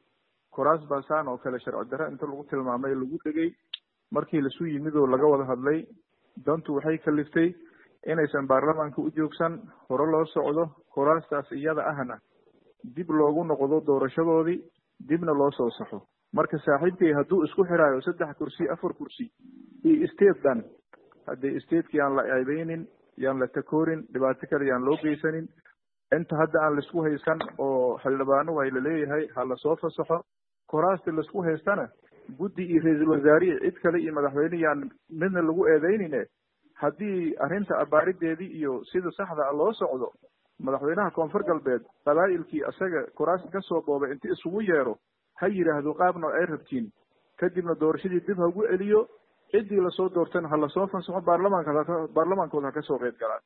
kuraas baasaan oo kale sharci darre inta lagu tilmaamay lagu dhegay, markii lasu yimid oo laga wada hadlay, dantu waxay kaliftay inaysan baarlamaanka u joogsan, hore loo socdo, kuraastaas iyada ahna dib loogu noqdo doorashadoodii, dibna loo soo saxo. marka saaxiibkay hadduu isku xiraayo 3 kursi 4 kursi iyo state-dan, haddii state-kii aan la eedeynin, yaan la takoorin, dhibaato kale yaan loo geysanin, inta hadda aan laisku haysan oo xildhibaano way la leeyahay ha lasoo fasaxo. kuraasta laisku haystana guddi iyo ra-iisul wasaarihi cid kale iyo madaxweyne yaan midna lagu eedeynine, haddii arrinta abaarideedii iyo sida saxda a loo socdo, madaxweynaha koonfur galbeed qabaa'ilkii asaga kuraasta ka soo boobay inti isugu yeero ha yidhaahdo qaabna ay rabtiin, kadibna doorashadii dib ha ugu celiyo, ciddii lasoo doortana ha lasoo fasaxo, baarlamaankooda ha kasoo qeyb galaan.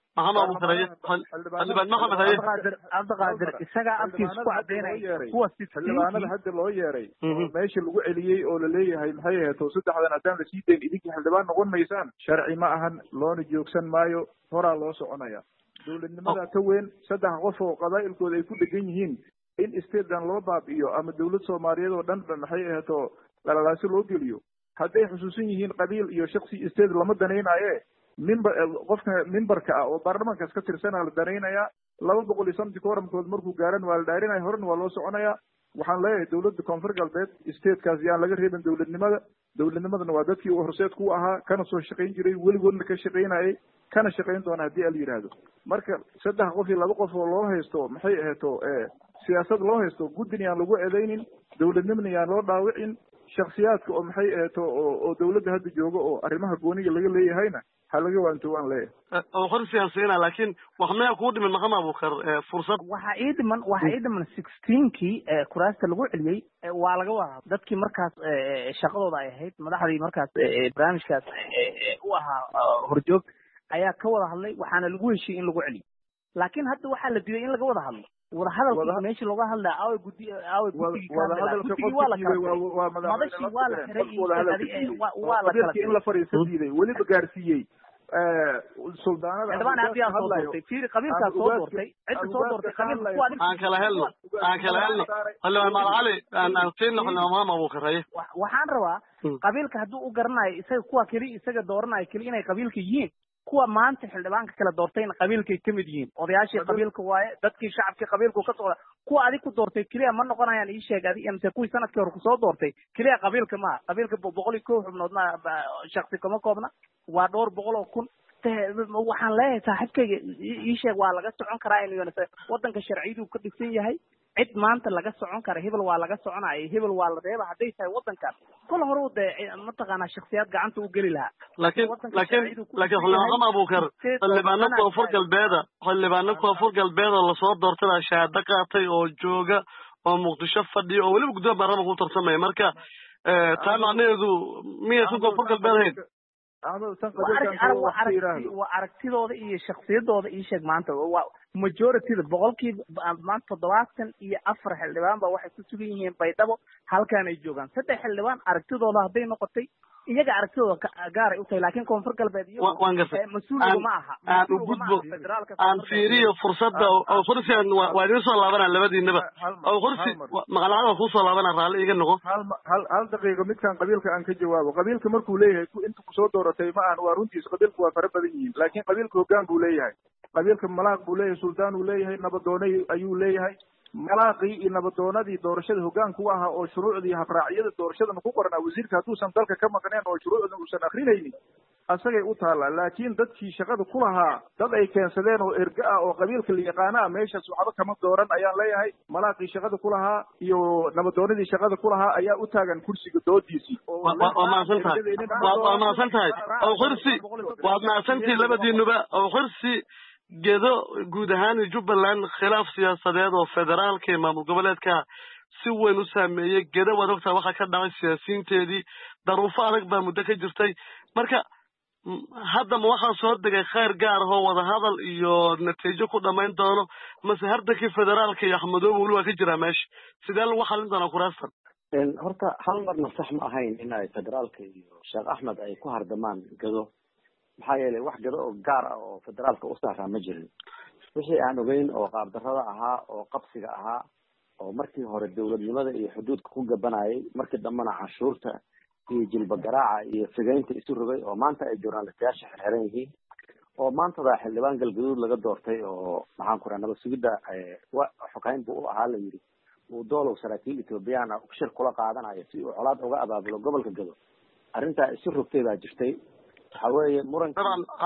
cabdiqaadir isagaa afkiisa ku cadeynaya kuwa xildhibaanada hadda loo yeeray meesha lagu celiyey oo laleeyahay maxay ahayd 3 haddaan lasii dayn idinkii xildhibaan noqon maysaan, sharci ma ahan, loona joogsan maayo, horaa loo soconaya. dowladnimada ka weyn 3 qof oo qabaa'ilkooda ay ku dhegan yihiin in state-dan loo baabi'iyo ama dowlad Soomaaliyeed oo dhan maxay ahayd oo lalalaasi loo geliyo. hadday xusuusan yihiin qabiil iyo shakhsi state lama danaynaye, qofka mimbarka ah oo baarlamaankaas ka tirsanaa la danaynayaa. 250 kooramkood markuu gaaran waa la dhaarinaya, horena waa loo soconayaa. waxaan leeyahay dowladda koonfur galbeed state-kaas yaan laga reebin dowladnimadana waa dadkii uu horseed ku ahaa, kana soo shaqayn jiray, weligoodna ka shaqaynayay, kana shaqayn doona haddii ala yidhaahdo. marka 3 qof iyo 2 qof oo loo haysto maxay aheeto siyaasad loo haysto, guddina yaan lagu eedeynin, dowladnimana yaan loo dhaawicin, shaksiyaadka oo maxay aheeto oo dowladda hadda jooga oo arrimaha gooniga laga leeyahayna ha laga waanto waan leeyahay. oo hor siyaasiyiina laakiin wax maya kuu dhiman maxamed abuukar fursad waxaa ii dhiman 16kii kuraasta lagu celiyey waa laga wada dadkii markaas shaqadooda ay ahayd, madaxdii markaas barnaamijkaas u ahaa horjoog ayaa ka wada hadlay, waxaana lagu heshiiyey in lagu celiyo. laakiin hadda waxaa la diiday in laga wada hadlo. wadahadalka meesha looga hadlaa aawe guddigii waa la kala in la fariiso diiday, weliba gaarsiiyey suldaanada qabiilkaa soo doortay, cidda soo doortay aan kala helno xildhibaan Macalaqali aan siinno xildhibaan Maxamed Abuukar. waxaan rabaa qabiilka hadduu u garanayo isaga kuwa keli isaga dooranayo keli inay qabiilka yihiin, kuwa maanta xildhibaanka kala doortayna qabiilkay ka mid yihiin, odayaashii qabiilka waaye, dadkii shacabkii qabiilku ka socda. kuwa adig ku doortay keliya ma noqonayaan, ii sheeg adig mise kuwii sanadkii hore kusoo doortay keliya qabiilka maaha. qabiilka 101 xubnood ma shakhsi kama koobna, waa dhowr boqol oo kun. waxaan leeyahay saaxiibkayga ii sheeg waa laga socon karaa in wadanka sharciyadu ka dhisan yahay, cid maanta laga socon kara hebel waa laga soconaya hebel waa la reeba hadday tahay waddankan kol hore u dee mataqaanaa shakhsiyaad gacanta u geli lahaa laakiin xildhibaan abuukar xildhibaano koonfur galbeed oo lasoo doortay shahaado qaatay oo jooga oo muqdisho fadhiyo oo weliba gudoomiyaha baarlamaanka u tartamaya marka taa macnaheedu miyaysan koonfur galbeed ahayn waa aragtidooda iyo shaksiyadooda ii sheeg maanta waa majorityda boqolkiiba maanta 74 xildhibaan ba waxay ku sugan yihiin baydhabo halkaan ay joogaan 3 xildhibaan aragtidooda hadday noqotay iyaga aragtidooda gaaray u tahay laakiin koonfur galbeed mas-uuliga ma aha aan u gudbo aan fiiriyo fursadda oo kursigan waa idin soo laabanaa labadiinaba oo kursi maqalacada kuu soo laabana raalli iga noqo hal daqiiqo midkaan qabiilka aan ka jawaabo qabiilka markuu leeyahay inta kusoo dooratay ma aan waa runtiis qabiilku waa fara badan yihiin laakiin qabiilka hoggaan buu leeyahay qabiilka malaaq buu leeyahay suldaan uu leeyahay nabadoone ayuu leeyahay malaaqii iyo nabadoonadii doorashada hoggaanka u ahaa oo shuruucdii habraacyada doorashadana ku qoranaa wasiirka hadduusan dalka ka maqneen oo shuruucdan uusan akrinaynin asagay u taallaa laakiin dadkii shaqada ku lahaa dad ay keensadeen oo erga ah oo qabiilka la yaqaana ah meeshaas waxba kama dooran ayaan leeyahay malaaqii shaqada ku lahaa iyo nabadoonadii shaqada ku lahaa ayaa u taagan kursiga doodiisii waa mahadsan tahay oo kursi waad mahadsantihiin labadiinuba oo kursi gedo guud ahaan Jubbaland khilaaf siyaasadeed oo federaalka iyo maamul goboleedka si weyn u saameeyay gedo waad ogtaa waxa ka dhacay siyaasiyiinteedii daruufo adag baa muddo ka jirtay marka hadda ma waxaa soo degay khayr gaar ah oo wada hadal iyo natiijo ku dhamayn doono mase hardankii federaalka iyo axmedoobe weli waa ka jiraa meesha sidee lagu xalin doonaa kuraastan horta hal marna sax ma ahayn in ay federaalka iyo sheekh axmed ay ku hardamaan gedo maxaa yeelay wax gado oo gaar ah oo federaalka u saaraa ma jirin wixii aan ogeyn oo qaabdarrada ahaa oo qabsiga ahaa oo markii hore dowladnimada iyo xuduudka ku gabanayay markii dambena canshuurta iyo jilba garaaca iyo figeynta isu rogay oo maanta ay journalistayaasha xirxiran yihiin oo maantada xildhibaan galgaduud laga doortay oo maxaan ku rahaa nabad sugidda xogeyn buu u ahaa la yidhi uu doolow saraakiil ethoobiyan ah shir kula qaadanayo si uu colaad uga abaabulo gobolka gado arrintaa isu rogtay baa jirtay waxa weeye muranka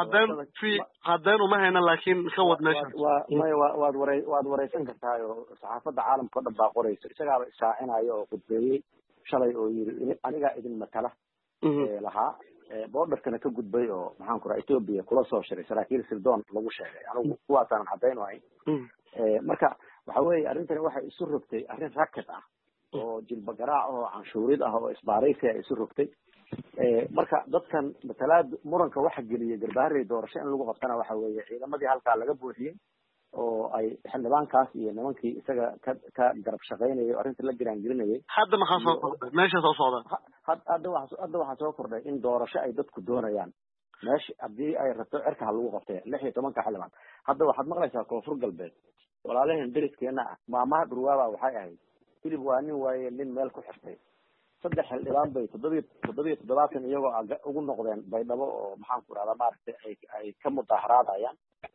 haddeen uma hayna laakiin ka wad meesha waad wareysan kartaa oo saxaafadda caalamka o dhan baa qorayso isagaaba ishaacinayo oo khudbeeyey shalay oo yiri anigaa idin matala lahaa borderkana ka gudbay oo maxaan ku raha Ethiopia kula soo shiray saraakiil sirdoon lagu sheegay anigu kuwaasaan caddayn wahay marka waxa weeye arrintani waxay isu rogtay arrin racket ah oo jilba garaac oo canshuurid ah oo isbaaraysi ay isu rogtay marka dadkan matalaad muranka waxa geliyay garbaharey doorasho in lagu qabtana waxa weeye ciidamadii halkaa laga buuxiyey oo ay xildhibaankaas iyo nimankii isaga ka garab shaqaynayay arrinta la giraangelinayay hadda maxaa soo kordhay meesha soo socda hadda waxaa soo kordhay in doorasho ay dadku doonayaan meesha haddii ay rabto cirka ha lagu qabtay 16 xildhibaan hadda waxaad maqlaysaa koonfur galbeed walaalaheen deriskeena ah maamaha dhurwaaba waxay ahayd hilib waa nin waaye nin meel ku xirtay 3 xildhibaan bay 7 iyagoo ugu noqdeen baydhabo oo maxaan ku rahdaa maaragtay ay ka mudaharaadayaan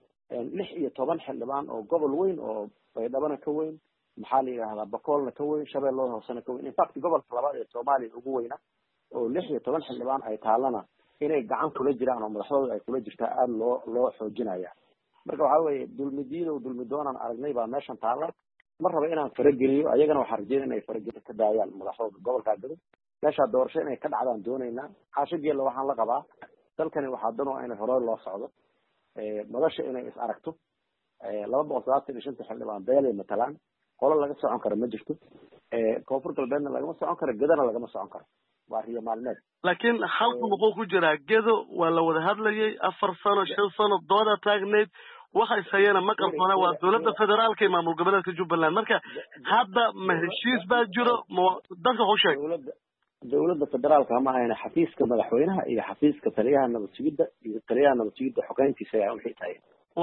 16 xildhibaan oo gobol weyn oo baydhabana ka weyn maxaa la yidhahdaa bakoolna ka weyn shabeellada hoosena ka weyn infact gobolka labaad ee soomaaliya ugu weyna oo 16 xildhibaan ay taalana inay gacan kula jiraan oo madaxdooda ay kula jirtaa aada loo xoojinaya marka waxa weeye dulmi doonaan aragnay baa meeshan taala ma raba inaan farageliyo ayagana waxaa rajeynaya inay farageli ka daayaan madaxdooda gobolkaa gado meeshaa doorasho inay ka dhacdaan doonaynaa xaasho geella waxaan la qabaa dalkani waxaa dan oo inay hore loo socdo madasha inay is aragto 275 xildhibaan beelay matalaan qolo laga socon karo ma jirto koonfur galbeedna lagama socon karo gedana lagama socon karo waa riyo maalmeed laakiin halku muxuu ku jiraa gedo waa la wada hadlayay 4 sano 5 sano dooda taagneyd waxay sayana ma qarsoona waa dowladda federaalka iyo maamul goboleedka Jubbaland marka hadda ma heshiis baa jiro dadka u sheeg dowladda federaalka ma ahayna xafiiska madaxweynaha iyo xafiiska taliyaha nabad sugidda iyo taliyaha nabad sugidda xogeyntiisa ayaa wixii tahay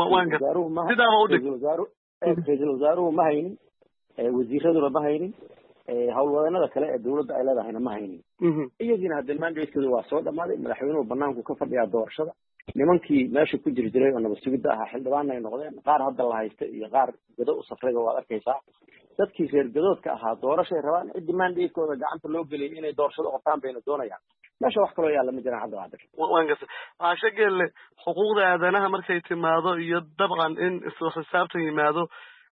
ra'iisul wasaaruhu ma haynin wasiiraduna ma haynin howlwadeennada kale ee dowladda ay leedahayna ma haynin iyagiina hadda mandatekeedu waa soo dhamaaday madaxweynuhu banaanku ka fadhiyaa doorashada nimankii meesha ku jiri jiray oo nabad sugidda ahaa xildhibaanna ay noqdeen qaar hadda la haysta iyo qaar gado u safrayga waad arkaysaa dadkii reer gadoodka ahaa doorashay rabaan ciddi mandatekooda gacanta loo geliyay inay doorashada qabtaan bayna doonayaan meesha wax kaloo yaalla ma jiraan hadda waan gartay caasho geelle xuquuqda aadanaha markay timaado iyo dabcan in isla xisaabtan yimaado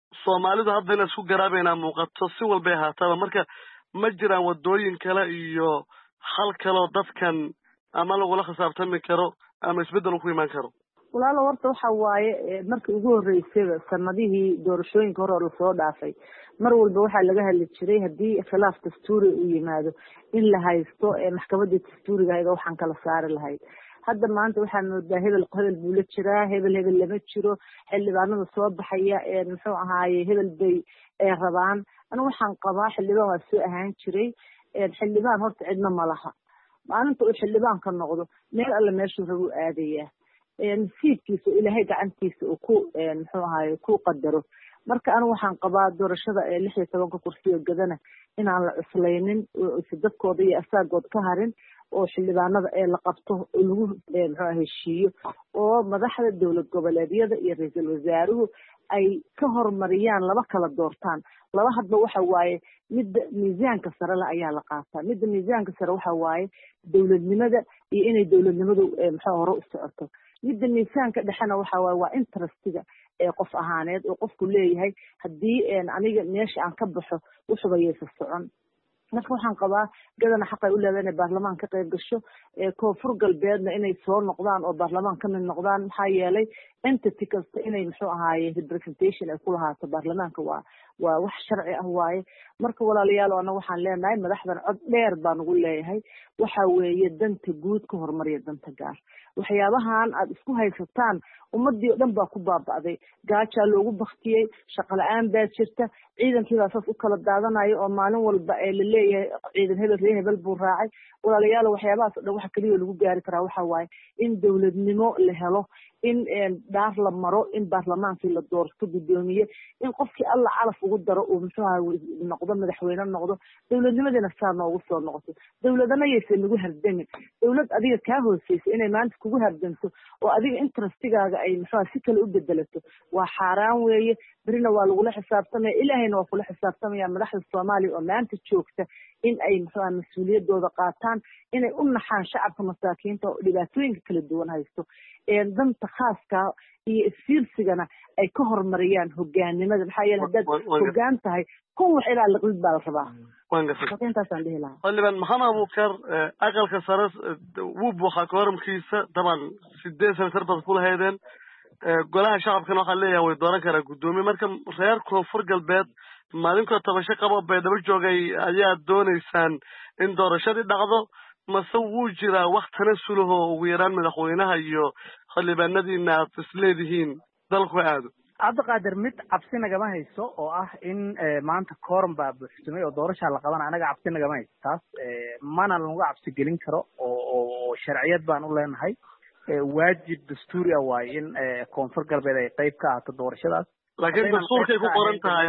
Soomaalidu hadda inay isku garaabayna muuqato si walba ay haataba marka ma jiraan wadooyin kale iyo hal kale oo dadkan ama lagu la xisaabtami karo ama isbedel ku iman karo walaalo horta waxa waaye markii ugu horeysay sanadihii doorashooyinka hore la soo dhaafay mar walba waxa laga hadli jiray hadii khilaaf dastuuri uu yimaado in la haysto maxkamadda dastuuriga ayada waxaan kala saari lahayd hadda maanta waxaan moodaa hebel buu la jiraa hebel lama jiro xildhibaanada soo baxaya muxuu ahaaye hebel bay rabaan anigu waxaan qabaa xildhibaan waa soo ahaan jiray xildhibaan horta cidna ma laha maalinta uu xildhibaan ka noqdo meel alle meeshuu rabu aadayaa nasiibkiisa ilaahay gacantiisa uu ku muxuu ahaaye ku qadaro marka anigu waxaan qabaa doorashada 16 kursi oo gadana inaan la cuslaynin oo dadkooda iyo asaagood ka harin oo xildhibaanada la qabto oo lagu muxuu heshiiyo oo madaxda dawlad goboleedyada iyo ra'iisul wasaaruhu ay ka hormariyaan laba kala doortaan laba hadba waxa waaye mid miisaanka sare la ayaa la qaataa mid miisaanka sare waxa waaye dawladnimada iyo inay dawladnimadu muxuu hore u socoto mid miisaanka dhaxana waxa waaye waa interestiga qof ahaaneed oo qofku leeyahay hadii aniga meesha aan ka baxo wuxuu yeesho socon marka waxaan qabaa gadana xaq ay u leedahay inay baarlamaan ka qayb gasho koonfur galbeedna inay soo noqdaan oo baarlamaan ka mid noqdaan maxaa yeelay entity kasta inay muxuu ahaaye representation ay ku lahaato baarlamaanka waa wax sharci ah waaye marka walaalayaal ana waxaan leenahay madaxdan cod dheer baan ugu leeyahay waxa weeye danta guud ka hormariya danta gaar waxyaabahan aad isku haysataan ummadii oo dhan baa ku baaba'day gaajaa loogu baktiyey shaqo la'aan baa jirta ciidankii baa saas u kala daadanayo oo maalin walba la leeyahay ciidan hebel buu raacay walaalayaal waxyaabahaas oo dhan waxa kaliya lagu gaari karaa waxa waaye in dawladnimo la helo in daar la maro in baarlamaankii la doorto gudoomiye in qofkii alla calaf ugu daro uu muxuu noqdo madaxweyne noqdo dawladnimadana saa noogu soo noqoto dawladana yeysan nagu hardamin dawlad adiga kaa hooseysa inay maanta kugu hardanto oo adiga interestigaaga ay muxuu si kale u bedelato waa xaaraan weeye berina waa lagula xisaabtamaya ilaahayna waa kula xisaabtamaya madaxda Soomaaliya oo maanta joogta in ay muxuu mas'uuliyadooda qaataan inay u naxaan shacabka masaakiinta oo dhibaatooyinka kala duwan haysto danta khaaska iyo isfiirsigana ay ka hormariyaan hogaanimada maxaa yeelay haddaad hogaan tahay kun wax ilaa liqlid baa la rabaa intaasaan dhihi lahaa xildhibaan maxamed abuukar aqalka sare wuu buuxaa kooramkiisa daban 8 sano baad ku lahaydeen golaha shacabkana waxaa leeyahay way dooran karaa gudoomiye marka reer koonfur galbeed maalinkoo tabasho qabo baydhabo joogay ayaa doonaysaan in doorashadii dhacdo mase wuu jiraa wax tanasulaho ugu yaraan madaxweynaha iyo xildhibaanadiina aad isleedihiin dalku aado cabdiqaadir mid cabsi nagama hayso oo ah in maanta kooram baa buuxsamay oo doorashaa la qabana anaga cabsi nagama hayso taas mana lagu cabsi gelin karo oo sharciyad baan u leenahay waajib dastuuri ah waaye in koonfur galbeed ay qayb ka ahaato doorashadaas laakiin dastuurkay ku qoran tahay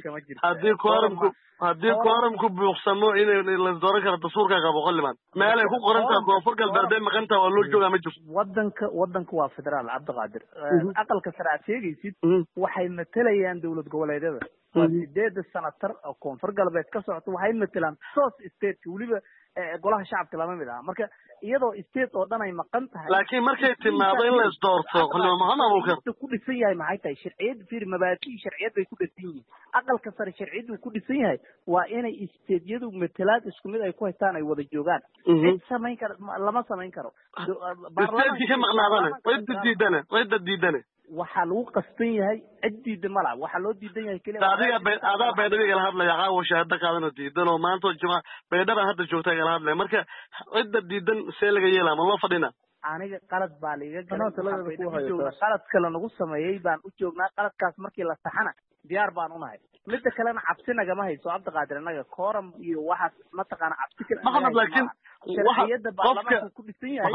haddii kooramku buuqsamo inay la dooran karo dastuurka qabo xildhibaan meel ay ku qoran tahay koonfur galbeed ay maqan tahay waa loo joogaa ma jirto wadanka waa federaal cabdiqaadir aqalka sare aad sheegaysid waxay matalayaan dawlad goboleedyada waa 8 sanatar oo koonfur galbeed ka socota waxay matalaan toos state waliba golaha shacabka lama mid ah marka iyadoo state oo dhan ay maqan tahay laakiin markay timaado in la isdoorto xildhibaan maxamed abuukar ku dhisan yahay maxay tahay sharciyad fiir mabaadi sharciyad bay ku dhisan yihiin aqalka sare sharciyadu ku dhisan yahay waa inay stateyadu matalaad isku mid ay ku haystaan ay wada joogaan samayn karo lama samayn karo baarlamaanka ka maqnaadana way diidana waxaa lagu qasban yahay cidiida mala waxaa loo diidan yahay kaliya adaa baydhaba igala hadlaya caawa shahaado qaadano diidan oo maanta jima baydhaba hadda joogta igala hadlaya marka cidda diidan see laga yeelaa ma loo fadhina aniga qalad baa liiga galay qalad kale nagu sameeyey baan u joognaa qaladkaas markii la saxana diyaar baan unahay midda kalena cabsi nagama hayso cabdiqaadir anaga kooram iyo waxaas mataqaana cabsi kale maxamed laakiin sharciyada baarlamaanka ku dhisan yahay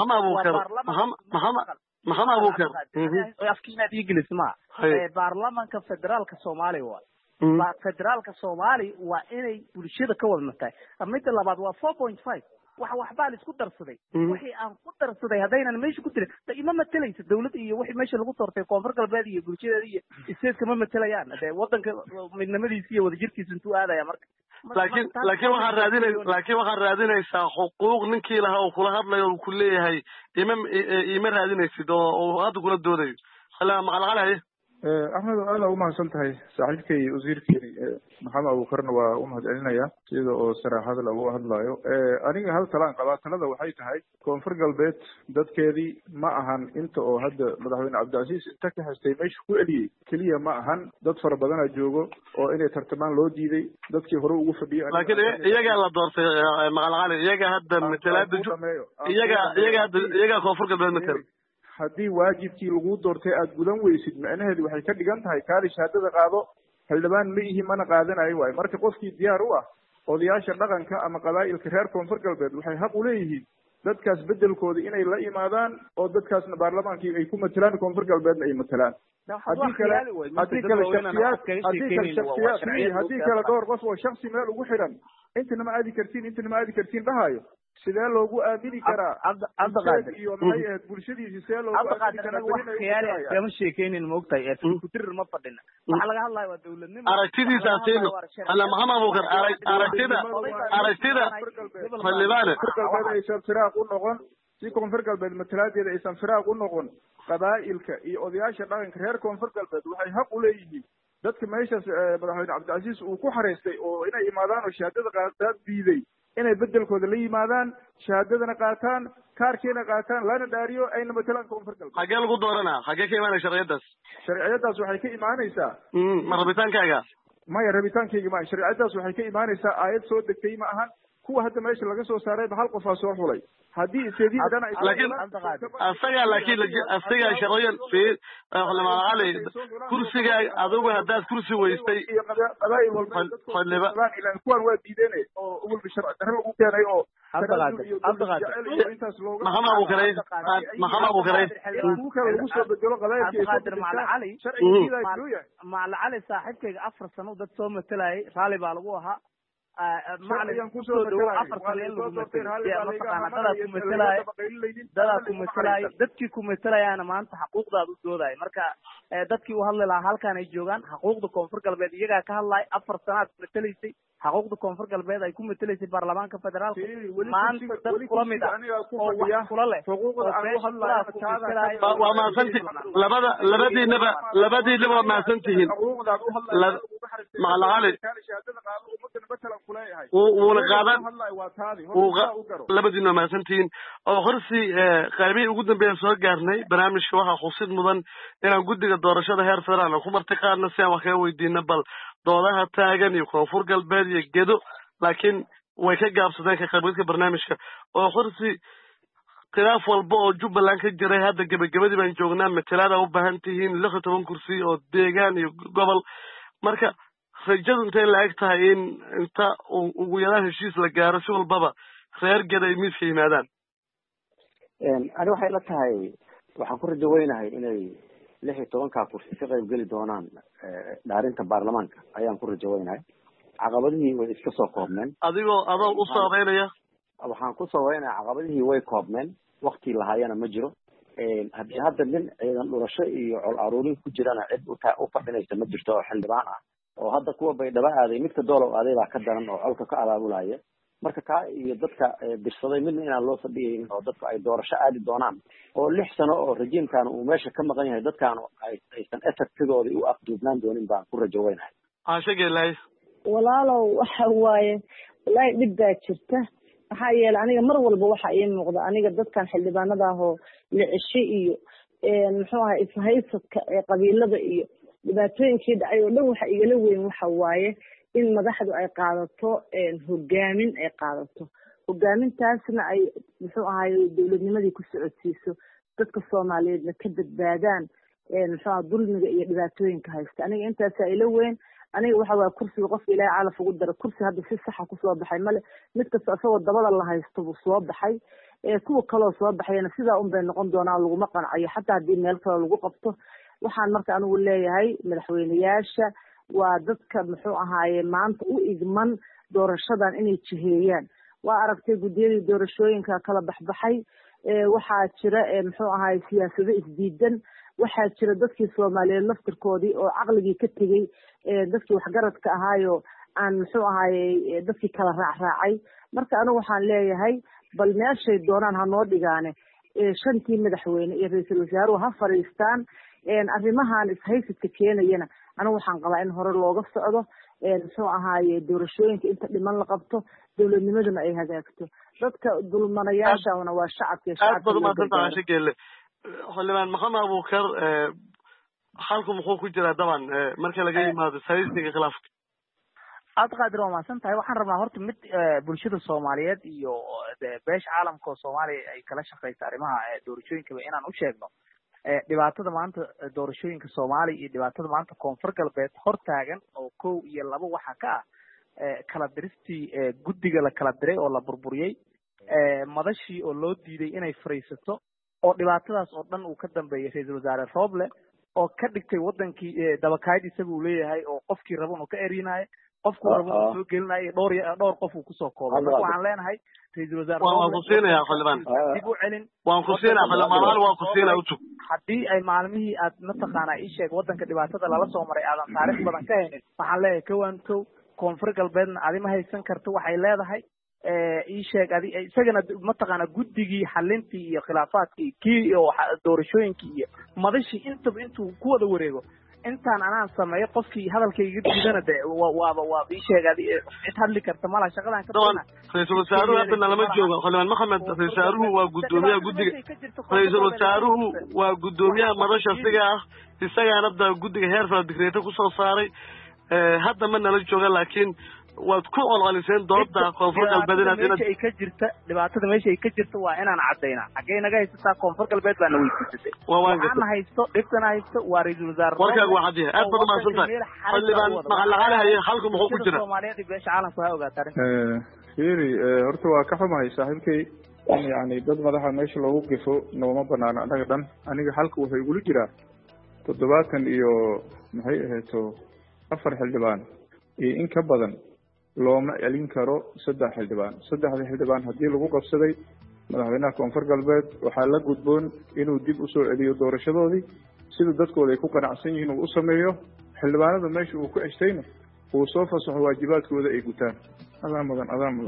maxamed abuukar afkiinaad ingiliis ma baarlamaanka federaalka Soomaaliya waa federaalka Soomaaliya waa inay bulshada ka wada tahay midda labaad waa 4.5 waxbaa la isku darsaday wixii aan ku darsaday hadaynan meesha ku tirin ima matalaysa dawladda iyo wixii meesha lagu doortay koonfur galbeed iyo bulshada iyo isteedka ma matalayaan wadanka midnimadiisa iyo wadajirkiisa intuu aadaya marka laakiin waxaa raadinaysaa xuquuq ninkii lahaa oo kula hadlayo oo ku leeyahay ima raadinaysid oo hadda kula doodayo maqalqalaya axmed aada u mahadsantahay saaxiibkay wasiirkii maxamed abuukarna waa u mahadcelinaya sida oo saraaxada lagu hadlayo aniga hal talaan qabaa talada waxay tahay koonfur galbeed dadkeedii ma ahan inta oo hadda madaxweyne cabdicasiis inta ka haystay meesha ku eliyey keliya ma ahan dad fara badana joogo oo inay tartamaan loo diiday dadkii hore ugu fadhiyay laakiin iyagaa la doortay maqalqali iyaga hadda matalaada iyaga koonfur galbeed matal haddii waajibkii lagu doortay aada gudan weysid macnaheedu waxay ka dhigan tahay kaali shahaadada qaado xildhibaan ma ihi mana qaadanayo waayo marka qofkii diyaar u ah odayaasha dhaqanka ama qabaa'ilka reer koonfur galbeed waxay xaq u leeyihiin dadkaas bedelkooda inay la imaadaan oo dadkaasna baarlamaankii ay ku matelaan koonfur galbeedna ay matelaan haddii kale dhowr qof oo shaksi meel ugu xiran intana ma aadi kartiin intana ma aadi kartiin dhahayo sidee loogu aamini karaa iyo maxay ahayd bulshadiisi sidee loogu kama sheekeynin maogtahay kutir ma fadhina waxa laga hadlayo waa dawladnimo aragtidiisa siino ana maxamed abuukar aragtida xildhibaane aysan firaaq u noqon si koonfur galbeed matalaadeeda aysan firaaq u noqon qabaa'ilka iyo odayaasha dhaqanka reer koonfur galbeed waxay xaq u leeyihiin dadka meeshaas madaxweyne cabdicasiis uu ku xareystay oo inay imaadaan oo shahaadada qaadaad diiday inay bedelkooda la yimaadaan shahaadadana qaataan kaarkiina qaataan lana dhaariyo ayna matalaan koonfur galbeed xagee lagu dooranaa xagee ka imaanaya sharciyadaas waxay ka imaanaysaa ma rabitaankaaga maya rabitaankayga ma sharciyadaas waxay ka imaanaysaa aayad soo degtay ma ahan kuwa hadda meesha laga soo saarayba hal qofaa soo xulay haddii isediin dhan asagaa shaqooyin maqalqali kursiga adigu haddaad kursi weystay qabaa'il walba kuwan waa diideen oo walba sharci darro lagu keenay oo maxamed abuukare lagu soo bedelo qabaa'ilmacalcali saaxiibkayga 4 sano dad soo matalayay raalli baa lagu ahaa macalin kusoo dhawo 4 sano in lagu dadaa ku matalay dadkii ku matalayaana maanta xaquuqdaad u doodaya marka dadkii u hadli lahaa halkaan ay joogaan xaquuqda koonfur galbeed iyagaa ka hadlaya 4 sanaad matalaysay xaquuqda koonfur galbeed ay ku matalaysay baarlamaanka federaalka maanta dad kula mid ah oo wax kula leh waa mahadsanti labadiinaba waa mahadsantihiin maqalqali wuuna qaadan labadiina waa mahadsantihiin oo horsi qaybihii ugu dambeeya soo gaarnay barnaamijka waxaa xusid mudan inaan guddiga doorashada heer federaal ku marti qaadna si aan wax kaga weydiino bal doodaha taagan iyo koonfur galbeed iyo gedo laakiin way ka gaabsadeen ka qaybgalka barnaamijka oo horsi khilaaf walba oo jubbaland ka jiray hadda gebagabadii baan joognaa matalaada u baahan tihiin 16 kursi oo deegaan iyo gobol marka rajadu intay la eg tahay in inta ugu yaraan heshiis la gaaro si walbaba reer geda ay miiska yimaadaan ani waxay la tahay waxaan ku rajo weynahay inay 16 kursi ka qayb geli doonaan dhaarinta baarlamaanka ayaan ku rajo weynahay caqabadihii way iska soo koobmeen adoo u saabeynaya waxaan ku sabeynaya caqabadihii way koobmeen waqti lahaayana ma jiro haddii hadda nin ciidan dhurasho iyo col aruurin ku jirana cid u fadhinaysa ma jirto oo xildhibaan ah oo hadda kuwa baydhabo aaday midka doolow aaday baa ka daran oo colka ka abaabulaya marka kaa iyo dadka dirsaday midna inaan loo fadhiyaynin oo dadku ay doorasho aadi doonaan oo 6 sano oo rajiimkan uu meesha ka maqan yahay dadkaan aysan effectigoodii u afduubnaan doonin baan ku rajo weynahay sheegay walaalow waxa waaye wallaahi dhib baa jirta maxaa yeelay aniga mar walba waxa ii muuqda aniga dadkan xildhibaanada ah oo licisho iyo muxuu ahaa ishaysadka qabiilada iyo dhibaatooyinkii dhacay oo dhan waxa igala weyn waxa waaye in madaxdu ay qaadato hogaamin ay qaadato hogaamintaasna ay muxuu ahaay dowladnimadii ku socodsiiso dadka Soomaaliyeedna ka badbaadaan muxuu ahaa dulmiga iyo dhibaatooyinka haysta aniga intaas ay la weyn aniga waxa waa kursiga qofka ilaahay calaf ugu daro kursi hadda si sax ah ku soo baxay male mid kasta asagoo dabada la haysto buu soo baxay kuwa kaloo soo baxayna sidaa un bay noqon doonaa laguma qancayo xataa haddii meel kale lagu qabto waxaan marka anigu leeyahay madaxweyneyaasha waa dadka muxuu ahaaye maanta u igman doorashadan inay jiheeyaan waa aragtay guddiyadii doorashooyinka kala baxbaxay waxaa jira muxuu ahaaye siyaasado isdiidan waxaa jira dadkii Soomaaliyeed laftirkoodii oo caqligii ka tegay dadkii waxgaradka ahaayo aan muxuu ahaaye dadkii kala raacay marka anigu waxaan leeyahay bal meeshay doonaan ha noo dhigaane 5 madaxweyne iyo ra'iisul wasaaruhu ha fariistaan arrimahan ishaysidka keenayana anigu waxaan qabaa in hore looga socdo muxuu ahaaye doorashooyinka inta dhiman la qabto dowladnimaduna ay hagaagto dadka dulmanayaashana waa shacabka xildhibaan maxamed abuukar halku muxuu ku jiraa daban marka laga yimaado ishaysiga khilaafka aad qaadir waa mahadsan tahay waxaan rabnaa horta mid bulshada soomaaliyeed iyo beesha caalamka oo soomaaliya ay kala shaqeysa arrimaha doorashooyinkaba inaan u sheegno dhibaatada maanta doorashooyinka soomaaliya iyo dhibaatada maanta koonfur galbeed hortaagan oo 1 iyo 2 waxa ka ah kala diristii guddiga la kala diray oo la burburiyey madashii oo loo diiday inay fariisato oo dhibaatadaas oo dhan uu ka dambeeyay ra-iisul wasaare Roble oo ka dhigtay wadankii dabakayd isagu uu leeyahay oo qofkii rabo inuu ka erinayo qofku rabo inuu soo gelinayo dhowr qof uu kusoo koobay waxaan leenahay ra-iisul wasaare waan ku siinayaa xildhibaan dib u celin waan ku siinayaa xildhibaan waan ku siinayaa utub haddii ay maalmihii aad mataqaanaa ii sheeg wadanka dhibaatada lala soo maray aadan taariikh badan ka haynin waxaan leeyahay kawaantow koonfur galbeedna adima haysan karto waxay leedahay ii sheeg isagana mataqaanaa guddigii xalintii iyo khilaafaadkii kii oo doorashooyinkii iyo madashii intaba intuu ku wada wareego intaan anaan sameeyo qofkii hadalkayga diidana de waa ii sheeg cid hadli karta mala shaqadan ka daban ra-iisul wasaaruhu hadda lama joogo xildhibaan maxamed ra-isul wasaaruhu waa guddoomiyaha guddiga ra-iisul wasaaruhu waa guddoomiyaha madasha siga ah isagaana hadda guddiga heer fala digreeto kusoo saaray hadda ma nala jooga laakiin waad ku olcoliseen doodda koonfur galbeed meesha ay ka jirta dhibaatada meesha ay ka jirta waa inaan caddaynaa xaggee naga haysataa koonfur galbeed baana weydiisatay waxaana haysto dhibtana haysto waa ra-iisul wasaare warkaagu waa cadyahay aad baad umahadsan tahay xildhibaan maxalaqaale haye halku muxuu ku jira soomaaliyeed iyo beesha caalamku ha ogaata arrinta fiiri horta waa ka xumahay saaxiibkay in yani dad madaxa meesha loogu gifo nooma banaano annaga dhan aniga halka wuxuu igula jiraa 70 iyo maxay ahayto 4 xildhibaan iyo in ka badan looma celin karo 3 xildhibaan 3 xildhibaan haddii lagu qabsaday madaxweynaha koonfur galbeed waxaa la gudboon inuu dib usoo celiyo doorashadoodii sida dadkooda ay ku qanacsan yihiin uu u sameeyo xildhibaanada meesha uu ku ceshtayna uu soo fasaxo waajibaadkooda ay gutaan adaan mudan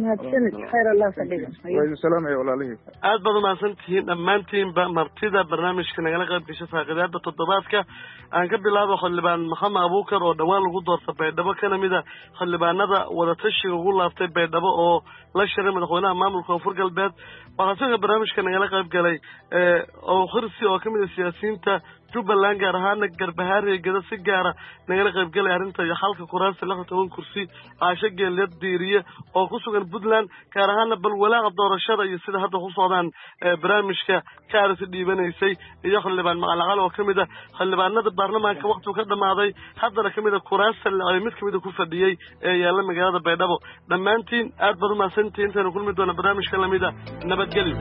salaamaya walaalihii aad baad umahadsan tihiin dhammaantiinba martida barnaamijka nagala qayb gashay faaqidaada toddobaadka aan ka bilaabo xildhibaan maxamed abuukar oo dhawaan lagu doorta baydhabo kana mid a xildhibaanada wadatashiga ugu laaftay baydhabo oo la shiray madaxweynaha maamulka koonfur galbeed waxaa sidoo barnaamijka nagala qayb galay oo khirsi oo kamid a siyaasiyiinta jubbaland gaar ahaana garbahaariga geda si gaara nagala qayb galay arrinta iyo xalka kuraasta 16 kursi caasho geeliyad diiriye oo ku sugan puntland gaar ahaana bal walaaca doorashada iyo sida hadda ku socdaan barnaamijka kaarisi dhiibanaysay iyo xildhibaan macalaqal oo kamid a xildhibaanada baarlamaanka waqtigu ka dhamaaday haddana kamid a kuraasta mid kamid a ku fadhiyey ee yaalla magaalada baydhabo dhammaantiin aad baad umahadsantihiin intaynu kulmi doona barnaamijka lamida nabadgelyo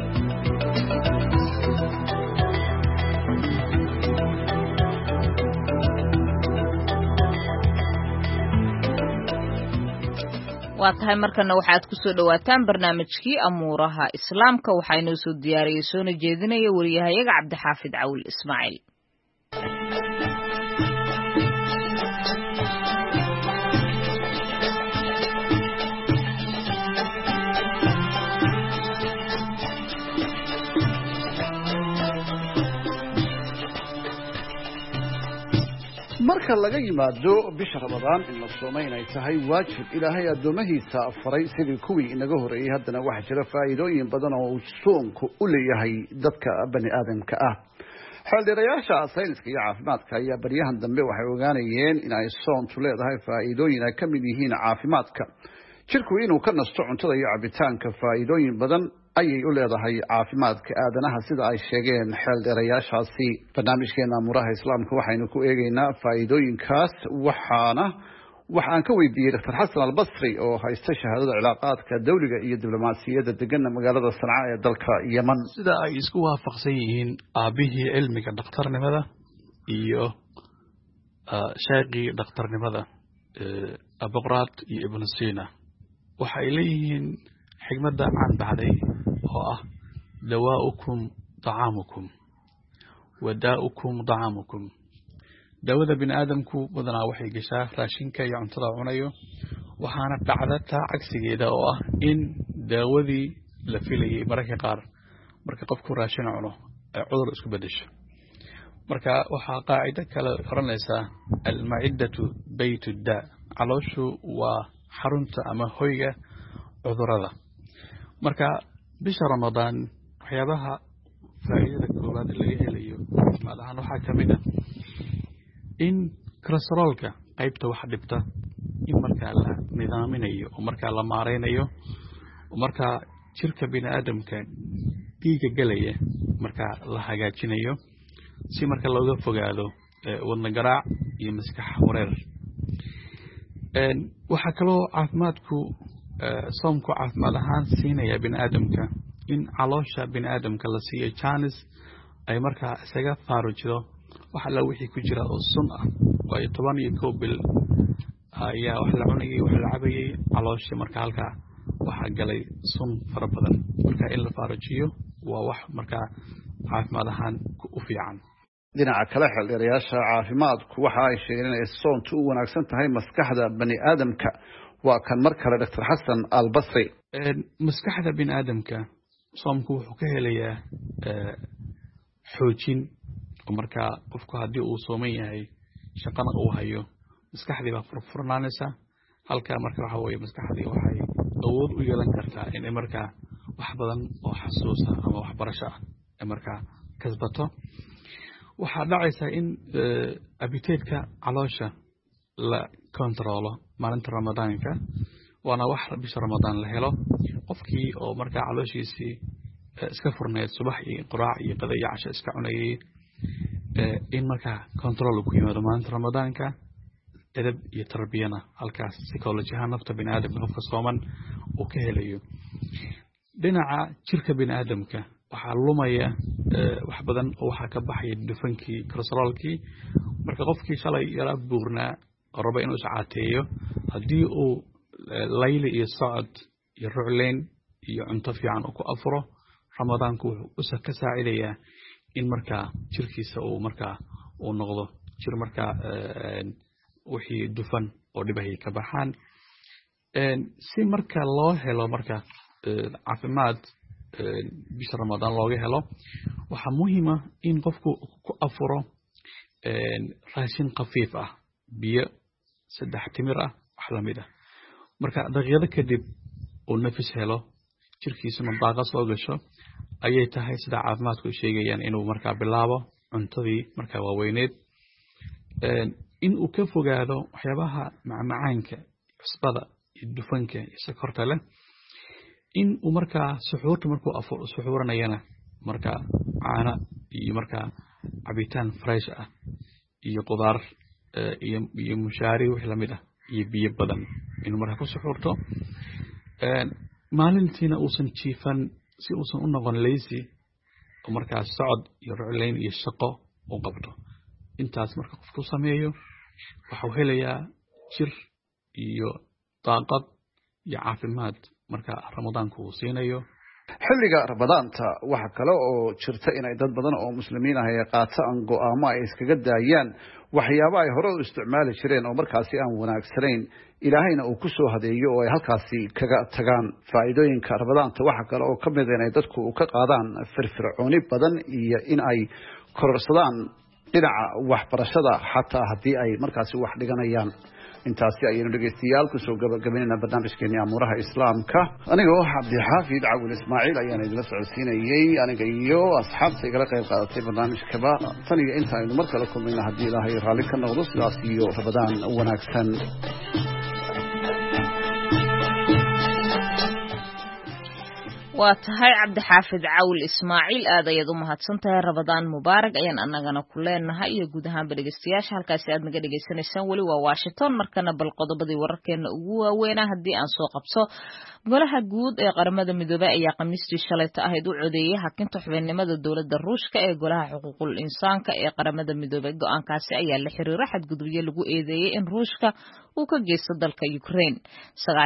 waa tahay markana waxaad ku soo dhawaataan barnaamijkii amuuraha islaamka waxaa inoo soo diyaariyey soona jeedinaya wariyahayaga cabdixaafid cawil ismaaciil marka laga yimaado bisha ramadaan in la soomay inay tahay waajib ilaahay addoomahiisa faray sidii kuwii inaga horeeyey haddana waxaa jira faa'iidooyin badan oo uu soonku u leeyahay dadka bani aadamka ah xeeldheerayaasha sayniska iyo caafimaadka ayaa baryahan dambe waxay ogaanayeen in ay soontu leedahay faa'iidooyin ay ka mid yihiin caafimaadka jirku inuu ka nasto cuntada iyo cabitaanka faa'iidooyin badan ayay u leedahay caafimaadka aadanaha sida ay sheegeen xeeldheerayaashaasi barnaamijkeena amuuraha islaamka waxaynu ku eegaynaa faa'iidooyinkaas waxaan ka weydiiyey dr xasan albasri oo haysta shahaadada cilaaqaadka dawliga iyo diblomaasiyadda degana magaalada sanca ee dalka yeman sida ay isku waafaqsan yihiin aabihii cilmiga dhakhtarnimada iyo sheekhii dhakhtarnimada abqraad iyo ibnu sina waxay leeyihiin xigmadda caan baxday oo ah dawaa'ukum طacaamukum wadaa'ukum طacaamukum dawada bini aadamku badanaa waxay gashaa raashinka iyo cuntada cunayo waxaana dhacda taa cagsigeeda oo ah in daawadii la filayay mararka qaar marka qofku raashin cuno ay cudur isku bedesho marka waxaa qaacida kale oranaysaa almaciddatu baytu daa calooshu waa xarunta ama hoyga cudurada marka bisha ramadaan waxyaabaha faa'iidada koowaad laga helayo maadahan waxaa kamid ah in kolestaroolka qaybta wax dhibta in markaa la nidaaminayo oo markaa la maareynayo oo markaa jirka bini'aadamka dhiigga galaya markaa la hagaajinayo si marka looga fogaado wadna garaac iyo maskax wareer waxaa kaloo caafimaadku soomku caafimaad ahaan siinaya bini'aadamka in caloosha bini'aadamka la siiyo jaanis ay markaa isaga faarujido wax alla wixii ku jira oo sun ah waayo 11 bil ayaa wax la cunayay wax la cabayay caloosha marka halkaa waxaa galay sun fara badan marka in la faarujiyo waa wax markaa caafimaad ahaan u fiican dhinaca kale xildhibayaasha caafimaadku waxa ay sheegeen in soontu u wanaagsan tahay maskaxda bani aadamka waa kan mar kale Dr. Xasan Albasri maskaxda bani aadamka soomku wuxuu ka helayaa xoojin marka qofku hadii uu sooman yahay shaqana uu hayo maskaxdii baa furfurnaanaysa halka marka waxa weeye maskaxdii waxay awood u yeelan kartaa in marka wax badan oo xasuus ah ama wax barasho ah marka kasbato waxaa dhacaysa in appetite-ka caloosha la controlo maalinta ramadaanka waana wax bisha ramadaan la helo qofkii oo marka calooshiisii iska furneed subax iyo quraac iyo qada iyo casho iska cunayay in marka control ku yimaado maalinta ramadaanka edeb iyo tarbiyana halkaas psychology ahaan nafta bini'aadamka qofka sooman uu ka helayo dhinaca jirka bini'aadamka waxaa lumaya wax badan oo waxaa ka baxaya dufankii kolestaroolkii marka qofkii shalay yara buurnaa oo raba inuu iscaateeyo haddii uu layli iyo socod iyo rucleyn iyo cunto fiican uu ku afuro ramadaanku wuxuu ka saacidayaa in markaa jirkiisa uu markaa uu noqdo jir markaa wixii dufan oo dhibay ka baxaan si marka loo helo marka caafimaad bisha ramadaan looga helo waxa muhiim ah in qofku ku afuro raashin khafiif ah biyo 3 timir ah wax la mid ah marka daqiiqado kadib uu nafis helo jirkiisuna daaqa soo gasho ayay tahay sida caafimaadku sheegayaan inuu marka bilaabo cuntadii marka waaweyneed in uu ka fogaado waxyaabaha macmacaanka cusbada iyo dufanka iyo sokorta leh in uu marka suxuurta markuu suxuuranayana marka caana iyo marka cabitaan fresh ah iyo qudaar iyo mushaari wixii la mid ah iyo biyo badan inuu marka ku suxuurto maalintiina uusan jiifan si uusan u noqon lazy oo marka socod iyo rucleyn iyo shaqo uu qabto intaas marka qofku sameeyo waxa uu helayaa jir iyo daaqad iyo caafimaad marka ramadaanku uu siinayo xilliga ramadaanta waxa kale oo jirta inay dad badan oo muslimiin ah ay qaataan go'aamo ay iskaga daayaan waxyaabo ay hore u isticmaali jireen oo markaasi aan wanaagsanayn ilaahayna uu ku soo hadeeyo oo ay halkaasi kaga tagaan faa'iidooyinka ramadaanta waxa kale oo kamid ah inay dadku ka qaadaan firfircooni badan iyo in ay kororsadaan dhinaca waxbarashada xataa haddii ay markaasi wax dhiganayaan intaasi ayaynu dhegeystayaal kusoo gabagabaynayna barnaamijkeeni amuuraha islaamka anigoo cabdixaafid cawil ismaaciil ayaan idinla socodsiinayey aniga iyo asxaabta igala qayb qaadatay barnaamijkaba tan iyo inta aynu mar kale kulmayna haddii ilaahay raalli ka noqdo sidaas iyo ramadaan wanaagsan waa tahay cabdixaafid cawil ismaaciil aad ayaad u mahadsantahay ramadaan mubaarak ayaan annagana ku leenahay iyo guud ahaanba dhegeystayaasha halkaasi aad naga dhegeysanaysaan weli waa Washington markana bal qodobadii wararkeena ugu waaweynaa haddii aan soo qabso golaha guud ee qaramada midoobay ayaa khamiistii shalayta ahayd u codeeyay hakinta xubinimada dowladda Ruushka ee golaha xuquuqul insaanka ee qaramada midoobay go'aankaasi ayaa la xiriira xadgudubyo lagu eedeeyay in Ruushka uu ka geysto dalka Ukraine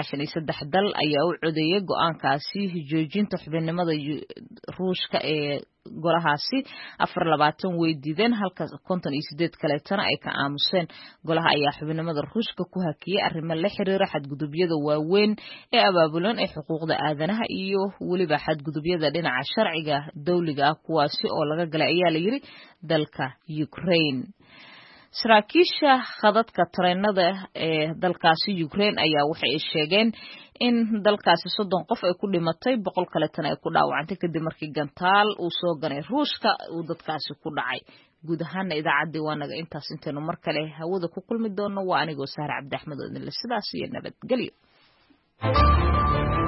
93 dal ayaa u codeeyay go'aankaasi joojinta xubinimada Ruushka ee golahaasi 24 way diideen halka 58 kaleetana ay ka aamuseen golaha ayaa xubinimada Ruushka ku hakiyay arrimo la xiriira xadgudubyada waaweyn ee abaabulan ee xuquuqda aadanaha iyo waliba xadgudubyada dhinaca sharciga dawliga ah kuwaasi oo laga galay ayaa la yiri dalka Ukraine saraakiisha khadadka tareenada ee dalkaasi Ukraine ayaa waxay sheegeen in dalkaasi 30 qof ay ku dhimatay 100 kale tan ay ku dhaawacantay kadib markii gantaal uu soo ganay Ruushka uu dadkaasi ku dhacay guud ahaan idaacadii waa naga intaas inteenu mar kale hawada ku kulmi doono waa anigoo Sahar Cabdi Axmed oo idin la sidaas iyo nabadgelyo